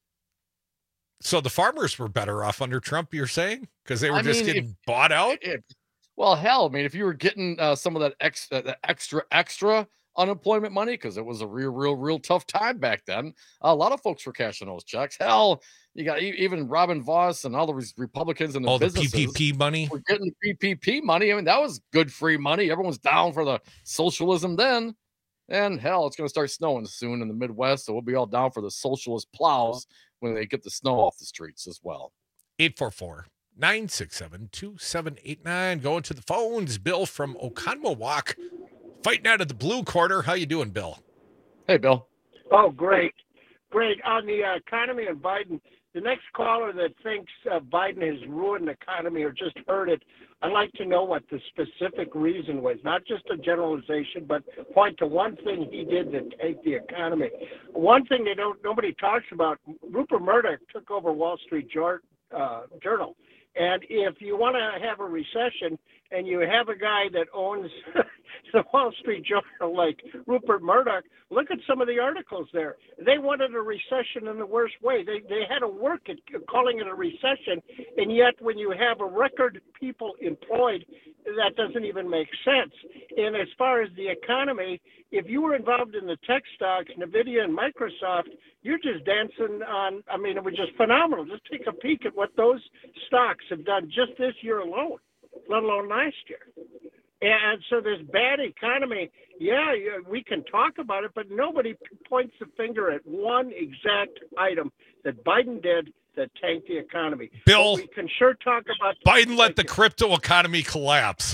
Speaker 10: So the farmers were better off under Trump, you're saying? Because they were
Speaker 18: I
Speaker 10: just
Speaker 18: mean,
Speaker 10: getting
Speaker 18: if-
Speaker 10: bought out?
Speaker 18: If, well, hell, I mean, if you were getting uh, some of that extra, the extra, extra unemployment money, because it was a real, real, real tough time back then, a lot of folks were cashing those checks. Hell, you got e- even Robin Voss and all the res- Republicans and the
Speaker 10: All the
Speaker 18: businesses
Speaker 10: P P P money?
Speaker 18: were getting the P P P money. I mean, that was good free money. Everyone's down for the socialism then. And hell, it's going to start snowing soon in the Midwest, so we'll be all down for the socialist plows when they get the snow off the streets as well.
Speaker 10: eight four four, nine six seven, two seven eight nine. Going to the phones. Bill from Oconomowoc, fighting out of the blue corner. How you doing, Bill?
Speaker 18: Hey, Bill.
Speaker 8: Oh, great. Great. On the uh, economy and Biden, the next caller that thinks uh, Biden has ruined the economy or just hurt it, I'd like to know what the specific reason was, not just a generalization, but point to one thing he did to take the economy. One thing they don't, nobody talks about, Rupert Murdoch took over Wall Street Jour- uh, Journal. And if you want to have a recession and you have a guy that owns the Wall Street Journal like Rupert Murdoch, look at some of the articles there. They wanted a recession in the worst way. They they had to work at calling it a recession, and yet when you have a record people employed, that doesn't even make sense. And as far as the economy, if you were involved in the tech stocks, NVIDIA and Microsoft, you're just dancing on, I mean, it was just phenomenal. Just take a peek at what those stocks have done just this year alone, let alone last year. And so this bad economy, yeah, we can talk about it, but nobody points the finger at one exact item that Biden did that tanked the economy.
Speaker 10: Bill,
Speaker 8: but we can sure talk about
Speaker 10: Biden let the crypto economy collapse.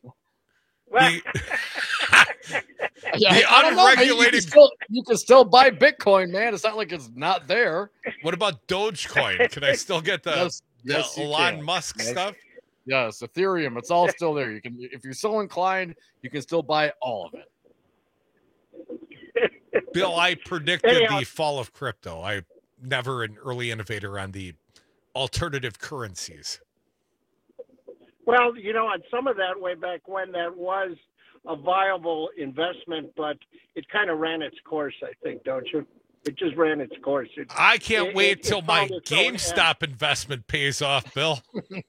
Speaker 8: Well,
Speaker 10: the,
Speaker 18: Yeah,
Speaker 10: the
Speaker 18: I don't know, man. You can,
Speaker 10: unregulated.
Speaker 18: still, you can still buy Bitcoin, man. It's not like it's not there.
Speaker 10: What about Dogecoin? Can I still get the,
Speaker 18: Yes,
Speaker 10: the
Speaker 18: yes, you
Speaker 10: Elon
Speaker 18: can.
Speaker 10: Musk
Speaker 18: Yes.
Speaker 10: stuff?
Speaker 18: Yes, Ethereum. It's all still there. You can, if you're so inclined, you can still buy all of it.
Speaker 10: Bill, I predicted
Speaker 8: Anyhow.
Speaker 10: the fall of crypto. I never an early innovator on the alternative currencies.
Speaker 8: Well, you know, on some of that way back when that was a viable investment, but it kind of ran its course, I think, don't you? It just ran its course. It,
Speaker 10: I can't
Speaker 8: it,
Speaker 10: wait
Speaker 8: it,
Speaker 10: till
Speaker 8: it
Speaker 10: my
Speaker 8: found its own end.
Speaker 10: GameStop investment pays off, Bill.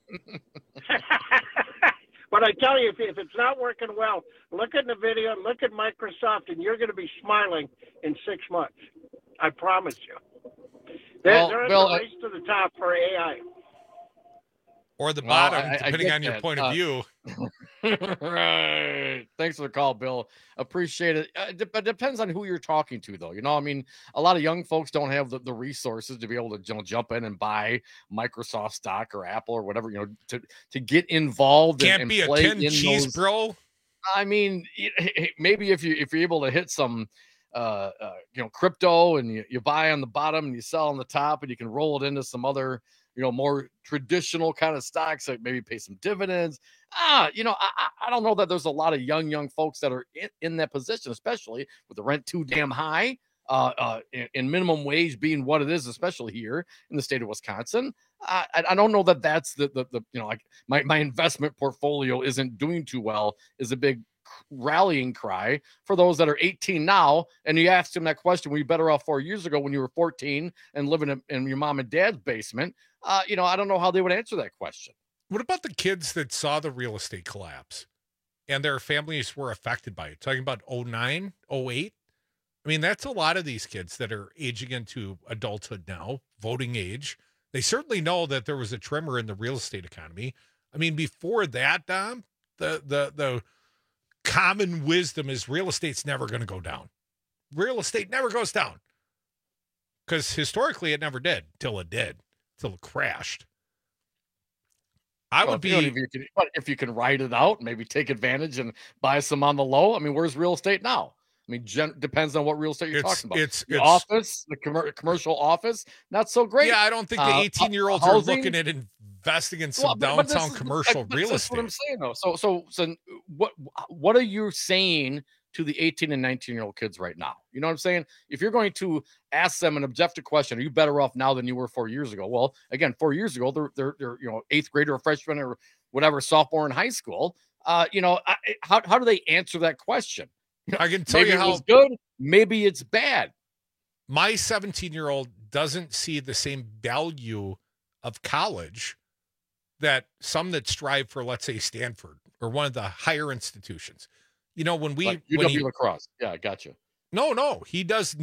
Speaker 8: But I tell you, if, if it's not working well, look at NVIDIA, look at Microsoft, and you're going to be smiling in six months. I promise you. They're,
Speaker 18: Well,
Speaker 8: they're in
Speaker 18: Bill,
Speaker 8: the race to the top for A I.
Speaker 10: Or the
Speaker 18: Well,
Speaker 10: bottom,
Speaker 18: I- I
Speaker 10: depending
Speaker 18: get
Speaker 10: on your
Speaker 18: that.
Speaker 10: point
Speaker 18: Uh,
Speaker 10: of view.
Speaker 18: Right. Thanks for the call, Bill. Appreciate it. Uh, It de- depends on who you're talking to, though. You know, I mean, a lot of young folks don't have the, the resources to be able to, you know, jump in and buy Microsoft stock or Apple or whatever, you know, to, to get involved. and-
Speaker 10: Can't
Speaker 18: and
Speaker 10: be a
Speaker 18: play
Speaker 10: tin
Speaker 18: in
Speaker 10: cheese,
Speaker 18: those-
Speaker 10: bro.
Speaker 18: I mean, it- maybe if you if you're able to hit some, uh, uh, you know, crypto and you, you buy on the bottom and you sell on the top, and you can roll it into some other, you know, more traditional kind of stocks that maybe pay some dividends. Ah, you know, I I I don't know that there's a lot of young young folks that are in, in that position, especially with the rent too damn high. Uh, uh, and, and minimum wage being what it is, especially here in the state of Wisconsin. I, I I don't know that that's the, the, the, you know, like my, my investment portfolio isn't doing too well is a big rallying cry for those that are eighteen now. And you asked them that question, were you better off four years ago when you were fourteen and living in, in your mom and dad's basement? Uh, you know, I don't know how they would answer that question.
Speaker 10: What about the kids that saw the real estate collapse and their families were affected by it? Talking about oh nine, oh eight. I mean, that's a lot of these kids that are aging into adulthood now, voting age. They certainly know that there was a tremor in the real estate economy. I mean, before that, Dom, the the the common wisdom is real estate's never going to go down. Real estate never goes down. Because historically it never did, till it did, till it crashed. I
Speaker 18: Well,
Speaker 10: would
Speaker 18: if you know,
Speaker 10: be
Speaker 18: if you can, but if you can ride it out, maybe take advantage and buy some on the low. I mean, where's real estate now? I mean, gen- depends on what real estate you're
Speaker 10: It's-
Speaker 18: talking about.
Speaker 10: it's-
Speaker 18: the
Speaker 10: it's-
Speaker 18: office, the commer- commercial office, not so great.
Speaker 10: Yeah, I don't think the
Speaker 18: Uh,
Speaker 10: eighteen-year-olds are
Speaker 18: housing-
Speaker 10: looking at investing in some
Speaker 18: Well, but- but this
Speaker 10: downtown
Speaker 18: is-
Speaker 10: commercial
Speaker 18: but
Speaker 10: real
Speaker 18: that's
Speaker 10: estate.
Speaker 18: what I'm saying, though. So, so, so, what, what are you saying to the eighteen and nineteen year old kids right now? You know what I'm saying? If you're going to ask them an objective question, are you better off now than you were four years ago? Well, again, four years ago, they're they're, they're you know eighth grader or freshman or whatever, sophomore in high school. Uh, you know, I, how how do they answer that question?
Speaker 10: I can tell
Speaker 18: Maybe
Speaker 10: you
Speaker 18: it
Speaker 10: how
Speaker 18: was good. Maybe it's bad.
Speaker 10: my seventeen-year-old doesn't see the same value of college that some that strive for, let's say, Stanford or one of the higher institutions. You know, when we
Speaker 18: Like
Speaker 10: when
Speaker 18: U W
Speaker 10: he,
Speaker 18: lacrosse. Yeah, I got you.
Speaker 10: no, no, he does.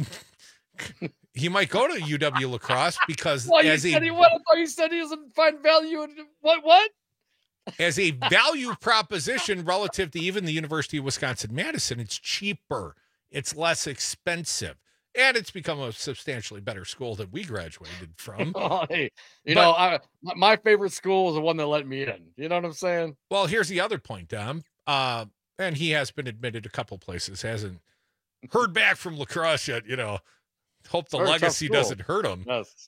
Speaker 10: He might go to U W lacrosse because
Speaker 18: Well, you
Speaker 10: as
Speaker 18: said
Speaker 10: a
Speaker 18: he what? I thought you said he doesn't find value in what? What?
Speaker 10: as a value proposition relative to even the University of Wisconsin-Madison, it's cheaper, it's less expensive, and it's become a substantially better school than we graduated from.
Speaker 18: Oh, hey, you
Speaker 10: But-
Speaker 18: know, I, my- my favorite school is the one that let me in. You know what I'm saying?
Speaker 10: Well, here's the other point, Dom. Uh, and he has been admitted a couple places, hasn't heard back from lacrosse yet. You know, hope the
Speaker 18: Very tough
Speaker 10: legacy
Speaker 18: school.
Speaker 10: doesn't hurt him.
Speaker 18: Yes.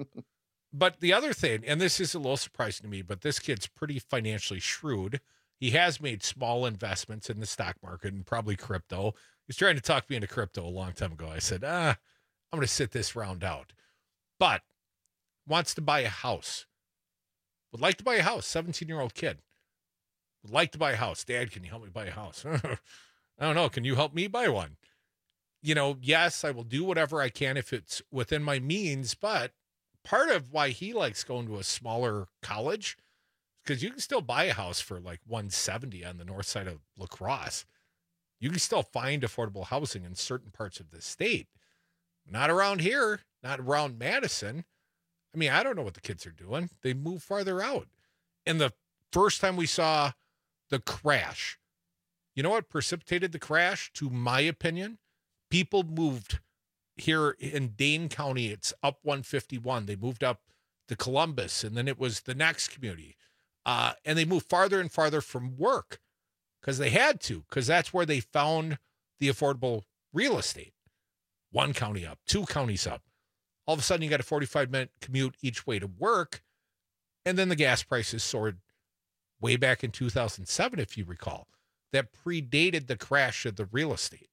Speaker 10: But the other thing, and this is a little surprising to me, but this kid's pretty financially shrewd. He has made small investments in the stock market and probably crypto. He's trying to talk me into crypto a long time ago. I said, ah, I'm going to sit this round out. But wants to buy a house. Would like to buy a house. seventeen-year-old kid. Would like to buy a house. Dad, can you help me buy a house? I don't know. Can you help me buy one? You know, yes, I will do whatever I can if it's within my means, but part of why he likes going to a smaller college is because you can still buy a house for like one seventy on the north side of La Crosse. You can still find affordable housing in certain parts of the state. Not around here, not around Madison. I mean, I don't know what the kids are doing. They move farther out. And the first time we saw the crash, you know what precipitated the crash, to my opinion? People moved here in Dane County. It's up one fifty-one. They moved up to Columbus, and then it was the next community. Uh, and they moved farther and farther from work because they had to, because that's where they found the affordable real estate. One county up, two counties up. All of a sudden, you got a forty-five minute commute each way to work. And then the gas prices soared way back in two thousand seven, if you recall. That predated the crash of the real estate.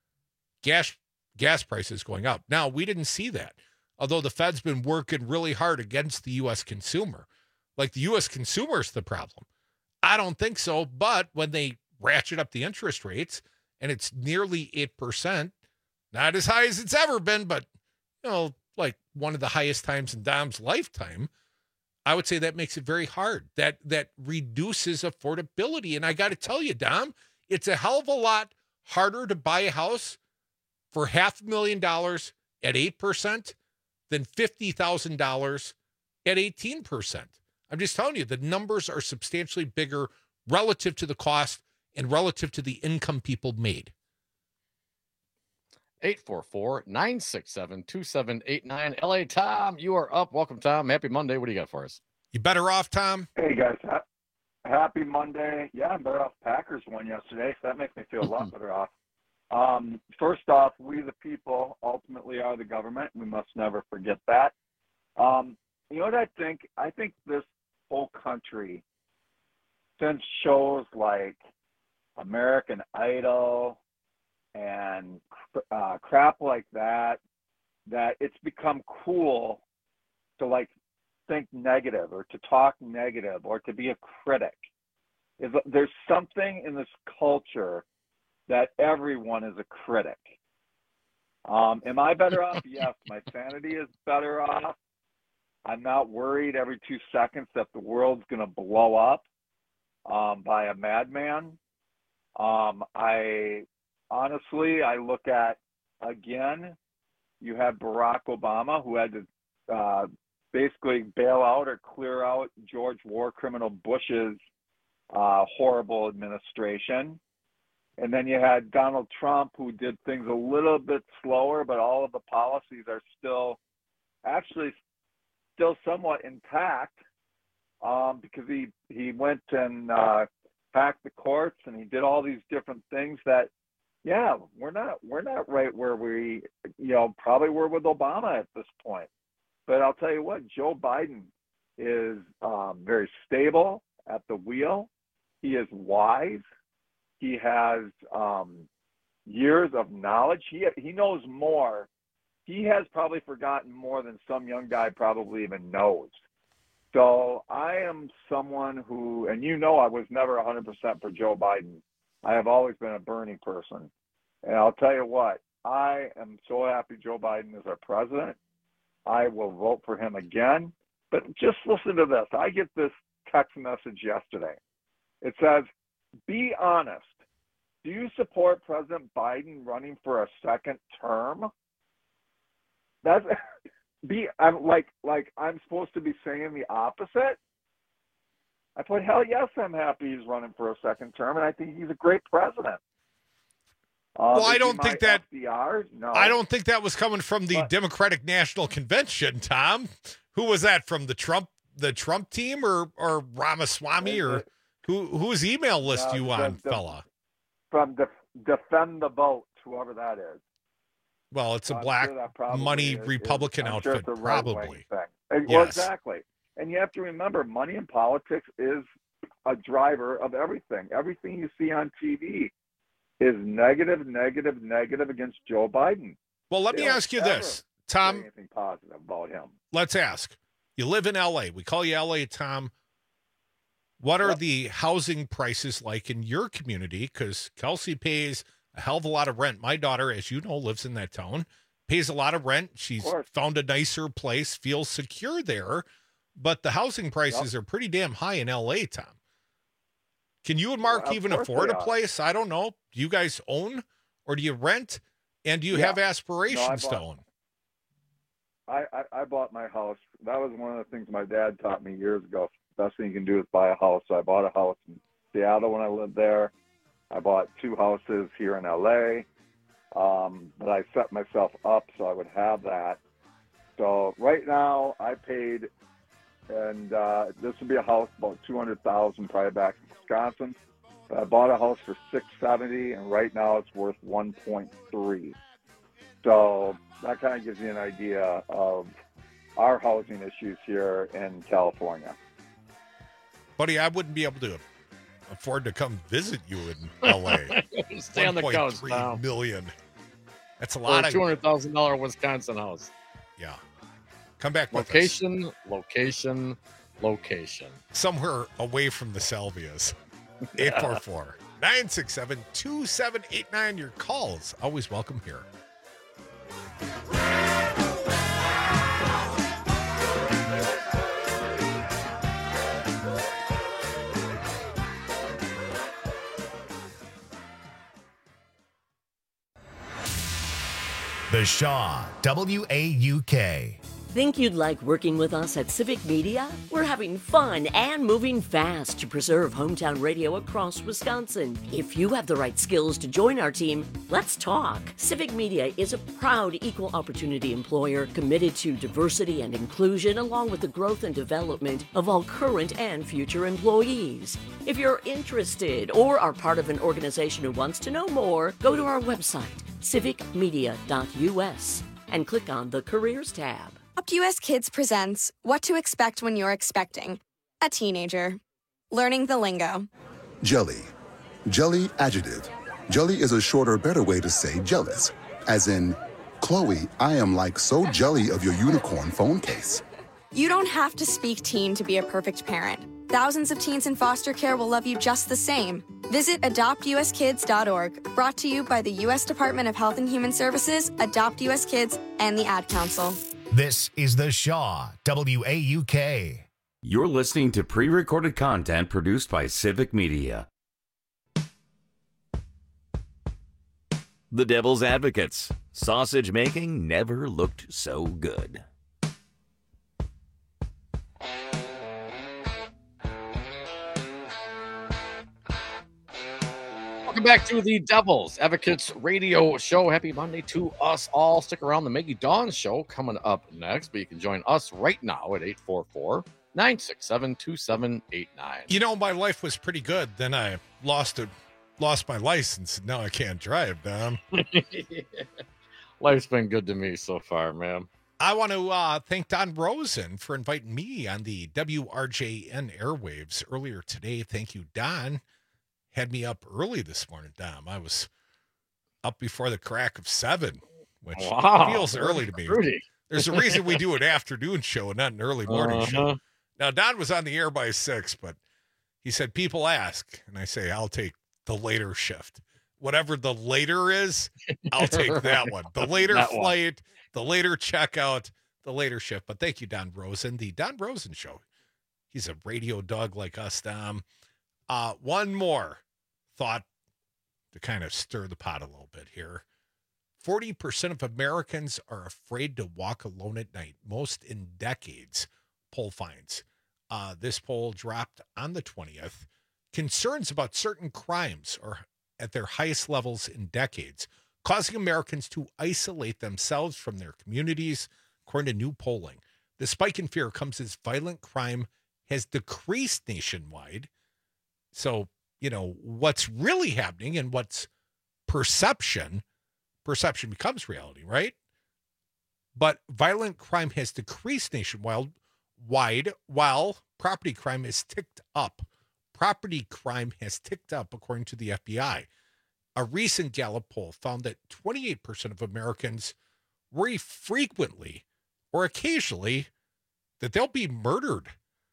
Speaker 10: Gas, gas prices going up. Now, we didn't see that, although the Fed's been working really hard against the U S consumer. Like the U S consumer is the problem. I don't think so, but when they ratchet up the interest rates, and it's nearly eight percent. Not as high as it's ever been, but, you know, like one of the highest times in Dom's lifetime. I would say that makes it very hard. That that reduces affordability. And I got to tell you, Dom, it's a hell of a lot harder to buy a house for half a million dollars at eight percent than fifty thousand dollars at eighteen percent. I'm just telling you, the numbers are substantially bigger relative to the cost and relative to the income people made.
Speaker 18: eight four four, nine six seven, two seven eight nine. L A Tom, you are up. Welcome, Tom. Happy Monday. What do you got for us?
Speaker 10: You better off, Tom?
Speaker 9: Hey, guys. Ha- happy Monday. Yeah, I'm better off. Packers won yesterday, so that makes me feel a lot better off. Um, first off, we the people ultimately are the government. We must never forget that. Um, you know what I think? I think this whole country, since shows like American Idol and uh, crap like that, that it's become cool to like think negative or to talk negative or to be a critic. Is there's something in this culture that everyone is a critic. Um, am I better off? Yes, my sanity is better off. I'm not worried every two seconds that the world's going to blow up um, by a madman. Um, I honestly, I look at, again, you had Barack Obama, who had to uh, basically bail out or clear out George war criminal Bush's uh, horrible administration. And then you had Donald Trump, who did things a little bit slower, but all of the policies are still actually still somewhat intact um, because he, he went and uh, packed the courts and he did all these different things that, yeah, we're not we're not right where we, you know, probably were with Obama at this point. But I'll tell you what, Joe Biden is um, very stable at the wheel. He is wise. He has um, years of knowledge. He he knows more. He has probably forgotten more than some young guy probably even knows. So I am someone who, and you know I was never one hundred percent for Joe Biden. I have always been a Bernie person. And I'll tell you what, I am so happy Joe Biden is our president. I will vote for him again. But just listen to this. I get this text message yesterday. It says, be honest. Do you support President Biden running for a second term? That's be I'm like like I'm supposed to be saying the opposite. I put, hell yes, I'm happy he's running for a second term, and I think he's a great president. Um,
Speaker 10: well, I don't think that.
Speaker 9: F D R? No,
Speaker 10: I don't think that was coming from the
Speaker 9: but,
Speaker 10: Democratic National Convention, Tom. Who was that from? The Trump the Trump team or or Ramaswamy or
Speaker 9: it,
Speaker 10: who whose email list
Speaker 9: uh,
Speaker 10: you
Speaker 9: the,
Speaker 10: on,
Speaker 9: the,
Speaker 10: fella?
Speaker 9: From Def, Defend the Vote, whoever that is.
Speaker 10: Well, it's a
Speaker 9: I'm
Speaker 10: black
Speaker 9: sure
Speaker 10: money
Speaker 9: is,
Speaker 10: Republican
Speaker 9: is,
Speaker 10: outfit,
Speaker 9: sure
Speaker 10: probably.
Speaker 9: Thing.
Speaker 10: Yes.
Speaker 9: Well, exactly. And you have to remember, money in politics is a driver of everything. Everything you see on T V is negative, negative, negative against Joe Biden.
Speaker 10: Well, let
Speaker 9: they
Speaker 10: me ask you this, Tom.
Speaker 9: Anything positive about him?
Speaker 10: Let's ask. You live in L A. We call you L A, Tom. What are yep. the housing prices like in your community? Because Kelsey pays a hell of a lot of rent. My daughter, as you know, lives in that town, pays a lot of rent. She's of found a nicer place, feels secure there, but the housing prices yep. are pretty damn high in L A, Tom. Can you and Mark well, even afford a place? I don't know. Do you guys own or do you rent? And do you yeah. have aspirations no, bought, to own?
Speaker 9: I, I, I bought my house. That was one of the things my dad taught me years ago. Best thing you can do is buy a house. So I bought a house in Seattle when I lived there. I bought two houses here in L A. Um, but I set myself up so I would have that. So right now I paid, and uh, this would be a house about two hundred thousand dollars probably back in Wisconsin. But I bought a house for six hundred seventy thousand dollars, and right now it's worth one point three. So that kind of gives you an idea of our housing issues here in California.
Speaker 10: Buddy, I wouldn't be able to afford to come visit you in L A.
Speaker 18: Stay on the coast now.
Speaker 10: Million. That's a lot.
Speaker 18: For a two hundred thousand dollars Wisconsin house.
Speaker 10: Yeah. Come back with
Speaker 18: location,
Speaker 10: us.
Speaker 18: Location, location,
Speaker 10: Somewhere away from the salvias. eight four four, nine six seven, two seven eight nine. Your calls always welcome here.
Speaker 1: The Shaw, W A U K.
Speaker 29: Think you'd like working with us at Civic Media? We're having fun and moving fast to preserve hometown radio across Wisconsin. If you have the right skills to join our team, let's talk. Civic Media is a proud equal opportunity employer committed to diversity and inclusion, along with the growth and development of all current and future employees. If you're interested or are part of an organization who wants to know more, go to our website, civic media dot U S, and click on the Careers tab.
Speaker 12: Adopt U S Kids presents What to Expect When You're Expecting a Teenager. Learning the lingo.
Speaker 13: Jelly. Jelly adjective. Jelly is a shorter, better way to say jealous. As in, Chloe, I am like so jelly of your unicorn phone case.
Speaker 12: You don't have to speak teen to be a perfect parent. Thousands of teens in foster care will love you just the same. Visit adopt U S kids dot org, brought to you by the U S Department of Health and Human Services, Adopt U S Kids, and the Ad Council.
Speaker 1: This is The Shaw, W A U K.
Speaker 23: You're listening to pre-recorded content produced by Civic Media. The Devil's Advocates. Sausage making never looked so good.
Speaker 18: Welcome back to the Devil's Advocates Radio Show. Happy Monday to us all. Stick around. The Maggie Dawn Show coming up next, but you can join us right now at eight four four, nine six seven, two seven eight nine.
Speaker 10: You know, my life was pretty good. Then I lost it, lost my license. Now I can't drive, Dom.
Speaker 18: Life's been good to me so far, man.
Speaker 10: I want to uh, thank Don Rosen for inviting me on the W R J N airwaves earlier today. Thank you, Don. Had me up early this morning, Dom. I was up before the crack of seven, which
Speaker 18: wow,
Speaker 10: feels early to me.
Speaker 18: Fruity.
Speaker 10: There's a reason we do an afternoon show and not an early morning
Speaker 18: uh-huh.
Speaker 10: show. Now, Don was on the air by six, but he said, people ask, and I say, I'll take the later shift. Whatever the later is, I'll take that one. The later
Speaker 18: That
Speaker 10: flight, one. The later checkout, the later shift. But thank you, Don Rosen, the Don Rosen Show. He's a radio dog like us, Dom. Uh, one more thought to kind of stir the pot a little bit here. forty percent of Americans are afraid to walk alone at night, most in decades, poll finds. Uh, this poll dropped on the twentieth. Concerns about certain crimes are at their highest levels in decades, causing Americans to isolate themselves from their communities, according to new polling. The spike in fear comes as violent crime has decreased nationwide. So, you know, what's really happening and what's perception, perception becomes reality, right? But violent crime has decreased nationwide, wide, while property crime has ticked up. Property crime has ticked up, according to the F B I. A recent Gallup poll found that twenty-eight percent of Americans worry frequently or occasionally that they'll be murdered.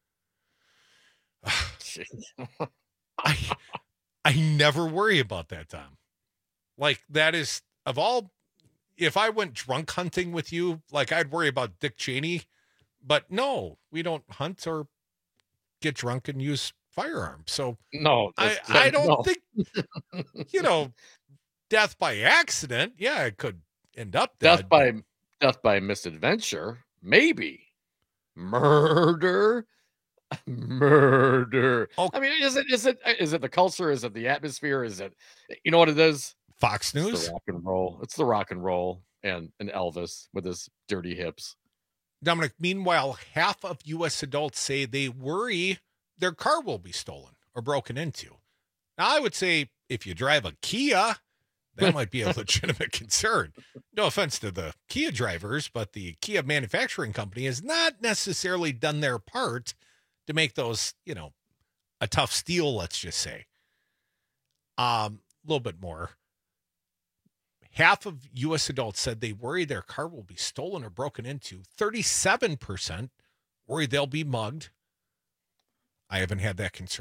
Speaker 10: I I never worry about that, Tom. Like, that is, of all, if I went drunk hunting with you, like, I'd worry about Dick Cheney. But no, we don't hunt or get drunk and use firearms. So
Speaker 18: no,
Speaker 10: I, I don't
Speaker 18: no.
Speaker 10: think, you know, death by accident. Yeah, it could end up
Speaker 18: death
Speaker 10: dead.
Speaker 18: by death by misadventure, maybe. Murder. Murder.
Speaker 10: Okay.
Speaker 18: I mean, is it is it is it the culture? Is it the atmosphere? Is it, you know what it is?
Speaker 10: Fox News.
Speaker 18: It's the rock and roll. It's the rock and roll and and Elvis with his dirty hips.
Speaker 10: Dominic, meanwhile, half of U S adults say they worry their car will be stolen or broken into. Now, I would say if you drive a Kia, that might be a legitimate concern. No offense to the Kia drivers, but the Kia manufacturing company has not necessarily done their part to make those, you know, a tough steal, let's just say. Um, a little bit more. Half of U S adults said they worry their car will be stolen or broken into. thirty-seven percent worry they'll be mugged. I haven't had that concern.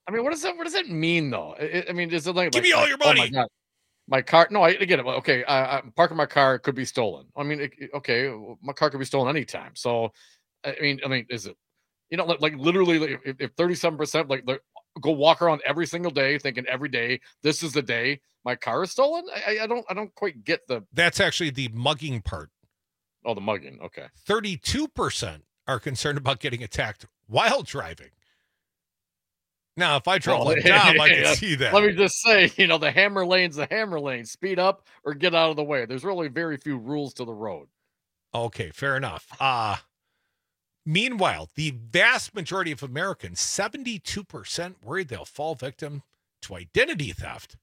Speaker 18: I mean, what does that what does that mean though? I, I mean, is it like
Speaker 10: Give
Speaker 18: like,
Speaker 10: me all
Speaker 18: like,
Speaker 10: your
Speaker 18: oh my
Speaker 10: money.
Speaker 18: God, my car? No, I get it. Okay, I, I'm parking my car. It could be stolen. I mean, it, okay, my car could be stolen anytime. So, I mean, I mean, is it? You know, like, like literally, like, if, if thirty-seven percent like, like go walk around every single day thinking every day this is the day my car is stolen. I, I don't I don't quite get the.
Speaker 10: That's actually the mugging part.
Speaker 18: Oh, the mugging. Okay.
Speaker 10: thirty-two percent are concerned about getting attacked while driving. Now, if I drove
Speaker 18: Well,
Speaker 10: like Dom, I
Speaker 18: yeah,
Speaker 10: can see that.
Speaker 18: Let me just say, you know, the hammer lane's the hammer lane. Speed up or get out of the way. There's really very few rules to the road.
Speaker 10: Okay, fair enough. Uh, meanwhile, the vast majority of Americans, seventy-two percent worried they'll fall victim to identity theft.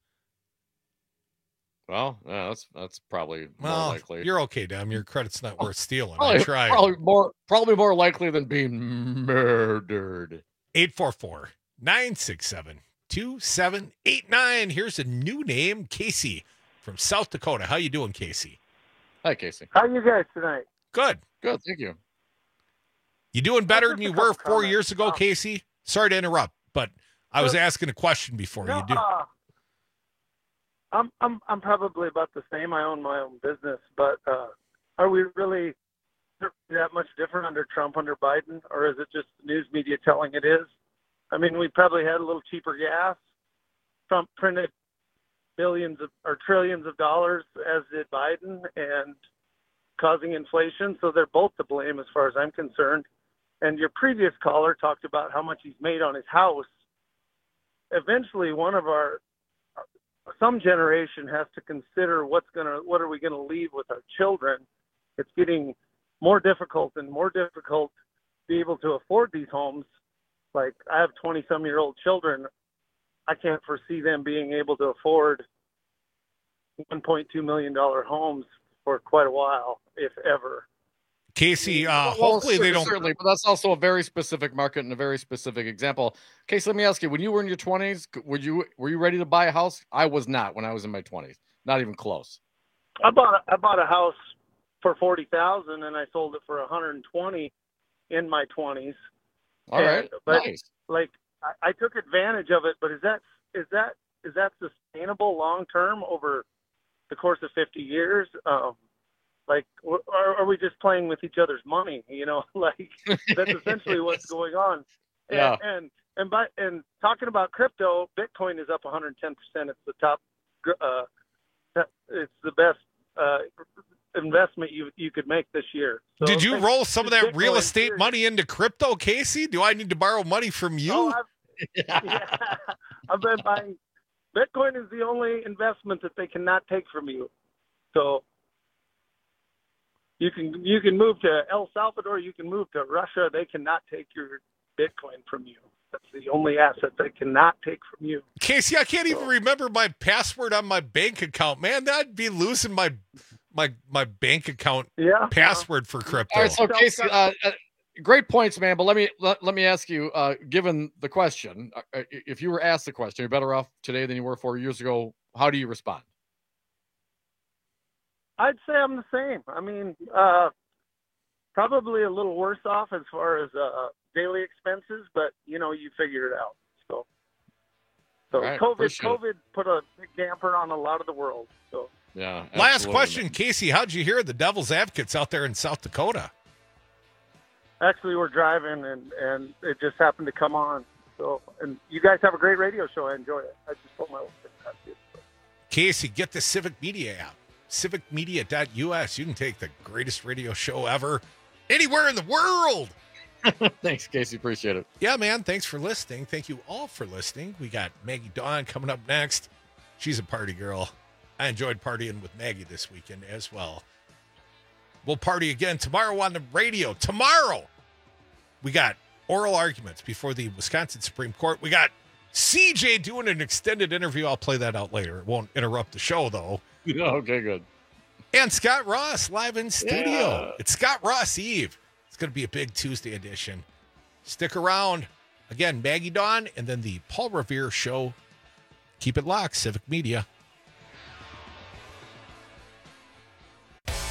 Speaker 18: Well, yeah, that's that's probably more
Speaker 10: Well,
Speaker 18: likely.
Speaker 10: you're okay, Dom. Your credit's not worth stealing.
Speaker 18: Probably,
Speaker 10: I tried.
Speaker 18: probably more probably more likely than being murdered.
Speaker 10: eight four four, nine six seven, two seven eight nine. Here's a new name, Casey from South Dakota. How you doing, Casey?
Speaker 18: Hi, Casey.
Speaker 8: How you guys tonight?
Speaker 10: Good.
Speaker 18: Good, thank you.
Speaker 10: You doing better than you were four
Speaker 8: comments.
Speaker 10: years ago,
Speaker 8: Um,
Speaker 10: Casey? Sorry to interrupt, but I was asking a question before.
Speaker 8: No,
Speaker 10: You do.
Speaker 8: uh, I'm I'm I'm probably about the same. I own my own business, but uh, are we really that much different under Trump, under Biden, or is it just news media telling it is? I mean, we probably had a little cheaper gas. Trump printed billions of or trillions of dollars, as did Biden, and causing inflation. So they're both to blame as far as I'm concerned. And your previous caller talked about how much he's made on his house. Eventually, one of our some generation has to consider what's gonna what are we gonna leave with our children. It's getting more difficult and more difficult to be able to afford these homes. Like, I have twenty some year old children. I can't foresee them being able to afford one point two million dollar homes for quite a while, if ever.
Speaker 10: Casey, uh,
Speaker 18: Well,
Speaker 10: hopefully they
Speaker 18: cer-
Speaker 10: don't.
Speaker 18: Certainly, but that's also a very specific market and a very specific example. Casey, let me ask you: when you were in your twenties, were you were you ready to buy a house? I was not when I was in my twenties, not even close.
Speaker 8: I bought a, I bought a house for forty thousand and I sold it for one hundred twenty in my twenties.
Speaker 18: All right,
Speaker 8: but
Speaker 18: nice.
Speaker 8: like I, I took advantage of it. But is that is that is that sustainable long term over the course of fifty years? Um, like, are, are we just playing with each other's money? You know, like that's essentially what's going on. And,
Speaker 18: Yeah.
Speaker 8: and and by and talking about crypto, Bitcoin is up one hundred ten percent. It's the top. Uh, it's the best uh, investment you you could make this year. So
Speaker 10: Did you roll some of that real
Speaker 8: Bitcoin,
Speaker 10: estate
Speaker 8: serious.
Speaker 10: money into crypto, Casey? Do I need to borrow money from you?
Speaker 8: Oh, I've, yeah, I've been buying. Bitcoin is the only investment that they cannot take from you. So you can you can move to El Salvador, you can move to Russia. They cannot take your Bitcoin from you. That's the only asset they cannot take from you.
Speaker 10: Casey, I can't even remember my password on my bank account. Man, that'd be losing my my my bank account
Speaker 8: Yeah.
Speaker 10: password for crypto.
Speaker 18: All right, so Casey, uh, uh, great points, man. But let me let, let me ask you, uh, given the question, uh, if you were asked the question, you're better off today than you were four years ago. How do you respond?
Speaker 8: I'd say I'm the same. I mean, uh, probably a little worse off as far as uh, daily expenses, but you know, you figure it out. So, so
Speaker 18: All right,
Speaker 8: COVID,
Speaker 18: appreciate it.
Speaker 8: COVID put a big damper on a lot of the world. So,
Speaker 18: Yeah.
Speaker 10: Last
Speaker 18: absolutely.
Speaker 10: question, Casey. How'd you hear the Devil's Advocates out there in South Dakota?
Speaker 8: actually, we're driving, and and it just happened to come on. So, and you guys have a great radio show. I enjoy it. I just told my wife that too.
Speaker 10: Casey, get the Civic Media app, civic media dot U S. You can take the greatest radio show ever anywhere in the world.
Speaker 18: Thanks, Casey. Appreciate it.
Speaker 10: Yeah, man. Thanks for listening. Thank you all for listening. We got Maggie Dawn coming up next. She's a party girl. I enjoyed partying with Maggie this weekend as well. We'll party again tomorrow on the radio. Tomorrow, we got oral arguments before the Wisconsin Supreme Court. We got C J doing an extended interview. I'll play that out later. It won't interrupt the show, though.
Speaker 18: Okay, good.
Speaker 10: And Scott Ross live in studio.
Speaker 18: Yeah.
Speaker 10: It's Scott Ross Eve. It's going to be a big Tuesday edition. Stick around. Again, Maggie Dawn and then the Paul Revere Show. Keep it locked, Civic Media.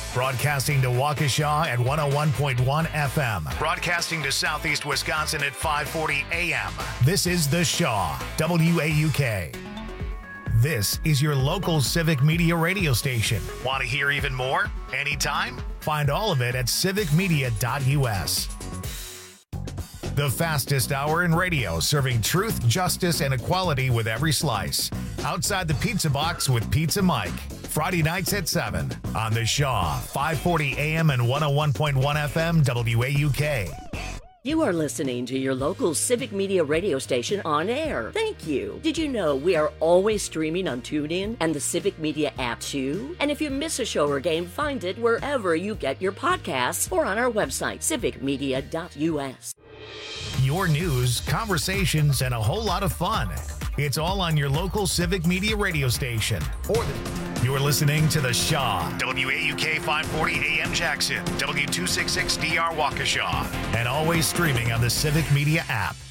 Speaker 1: Broadcasting to Waukesha at one oh one point one F M. Broadcasting to Southeast Wisconsin at five forty A M. This is The Shaw, W A U K. This is your local civic media radio station. Want to hear even more? Anytime? Find all of it at civic media dot U S. The fastest hour in radio, serving truth, justice, and equality with every slice. Outside the Pizza Box with Pizza Mike. Friday nights at seven on The Shaw, five forty A M and one oh one point one F M, W A U K.
Speaker 29: You are listening to your local civic media radio station on air. Thank you. Did you know we are always streaming on TuneIn and the Civic Media app too? And if you miss a show or game, find it wherever you get your podcasts or on our website, civic media dot U S.
Speaker 1: Your news, conversations, and a whole lot of fun. It's all on your local civic media radio station. Or you're listening to The Shaw, W A U K five forty A M Jackson, W two sixty-six D R Waukesha, and always streaming on the Civic Media app.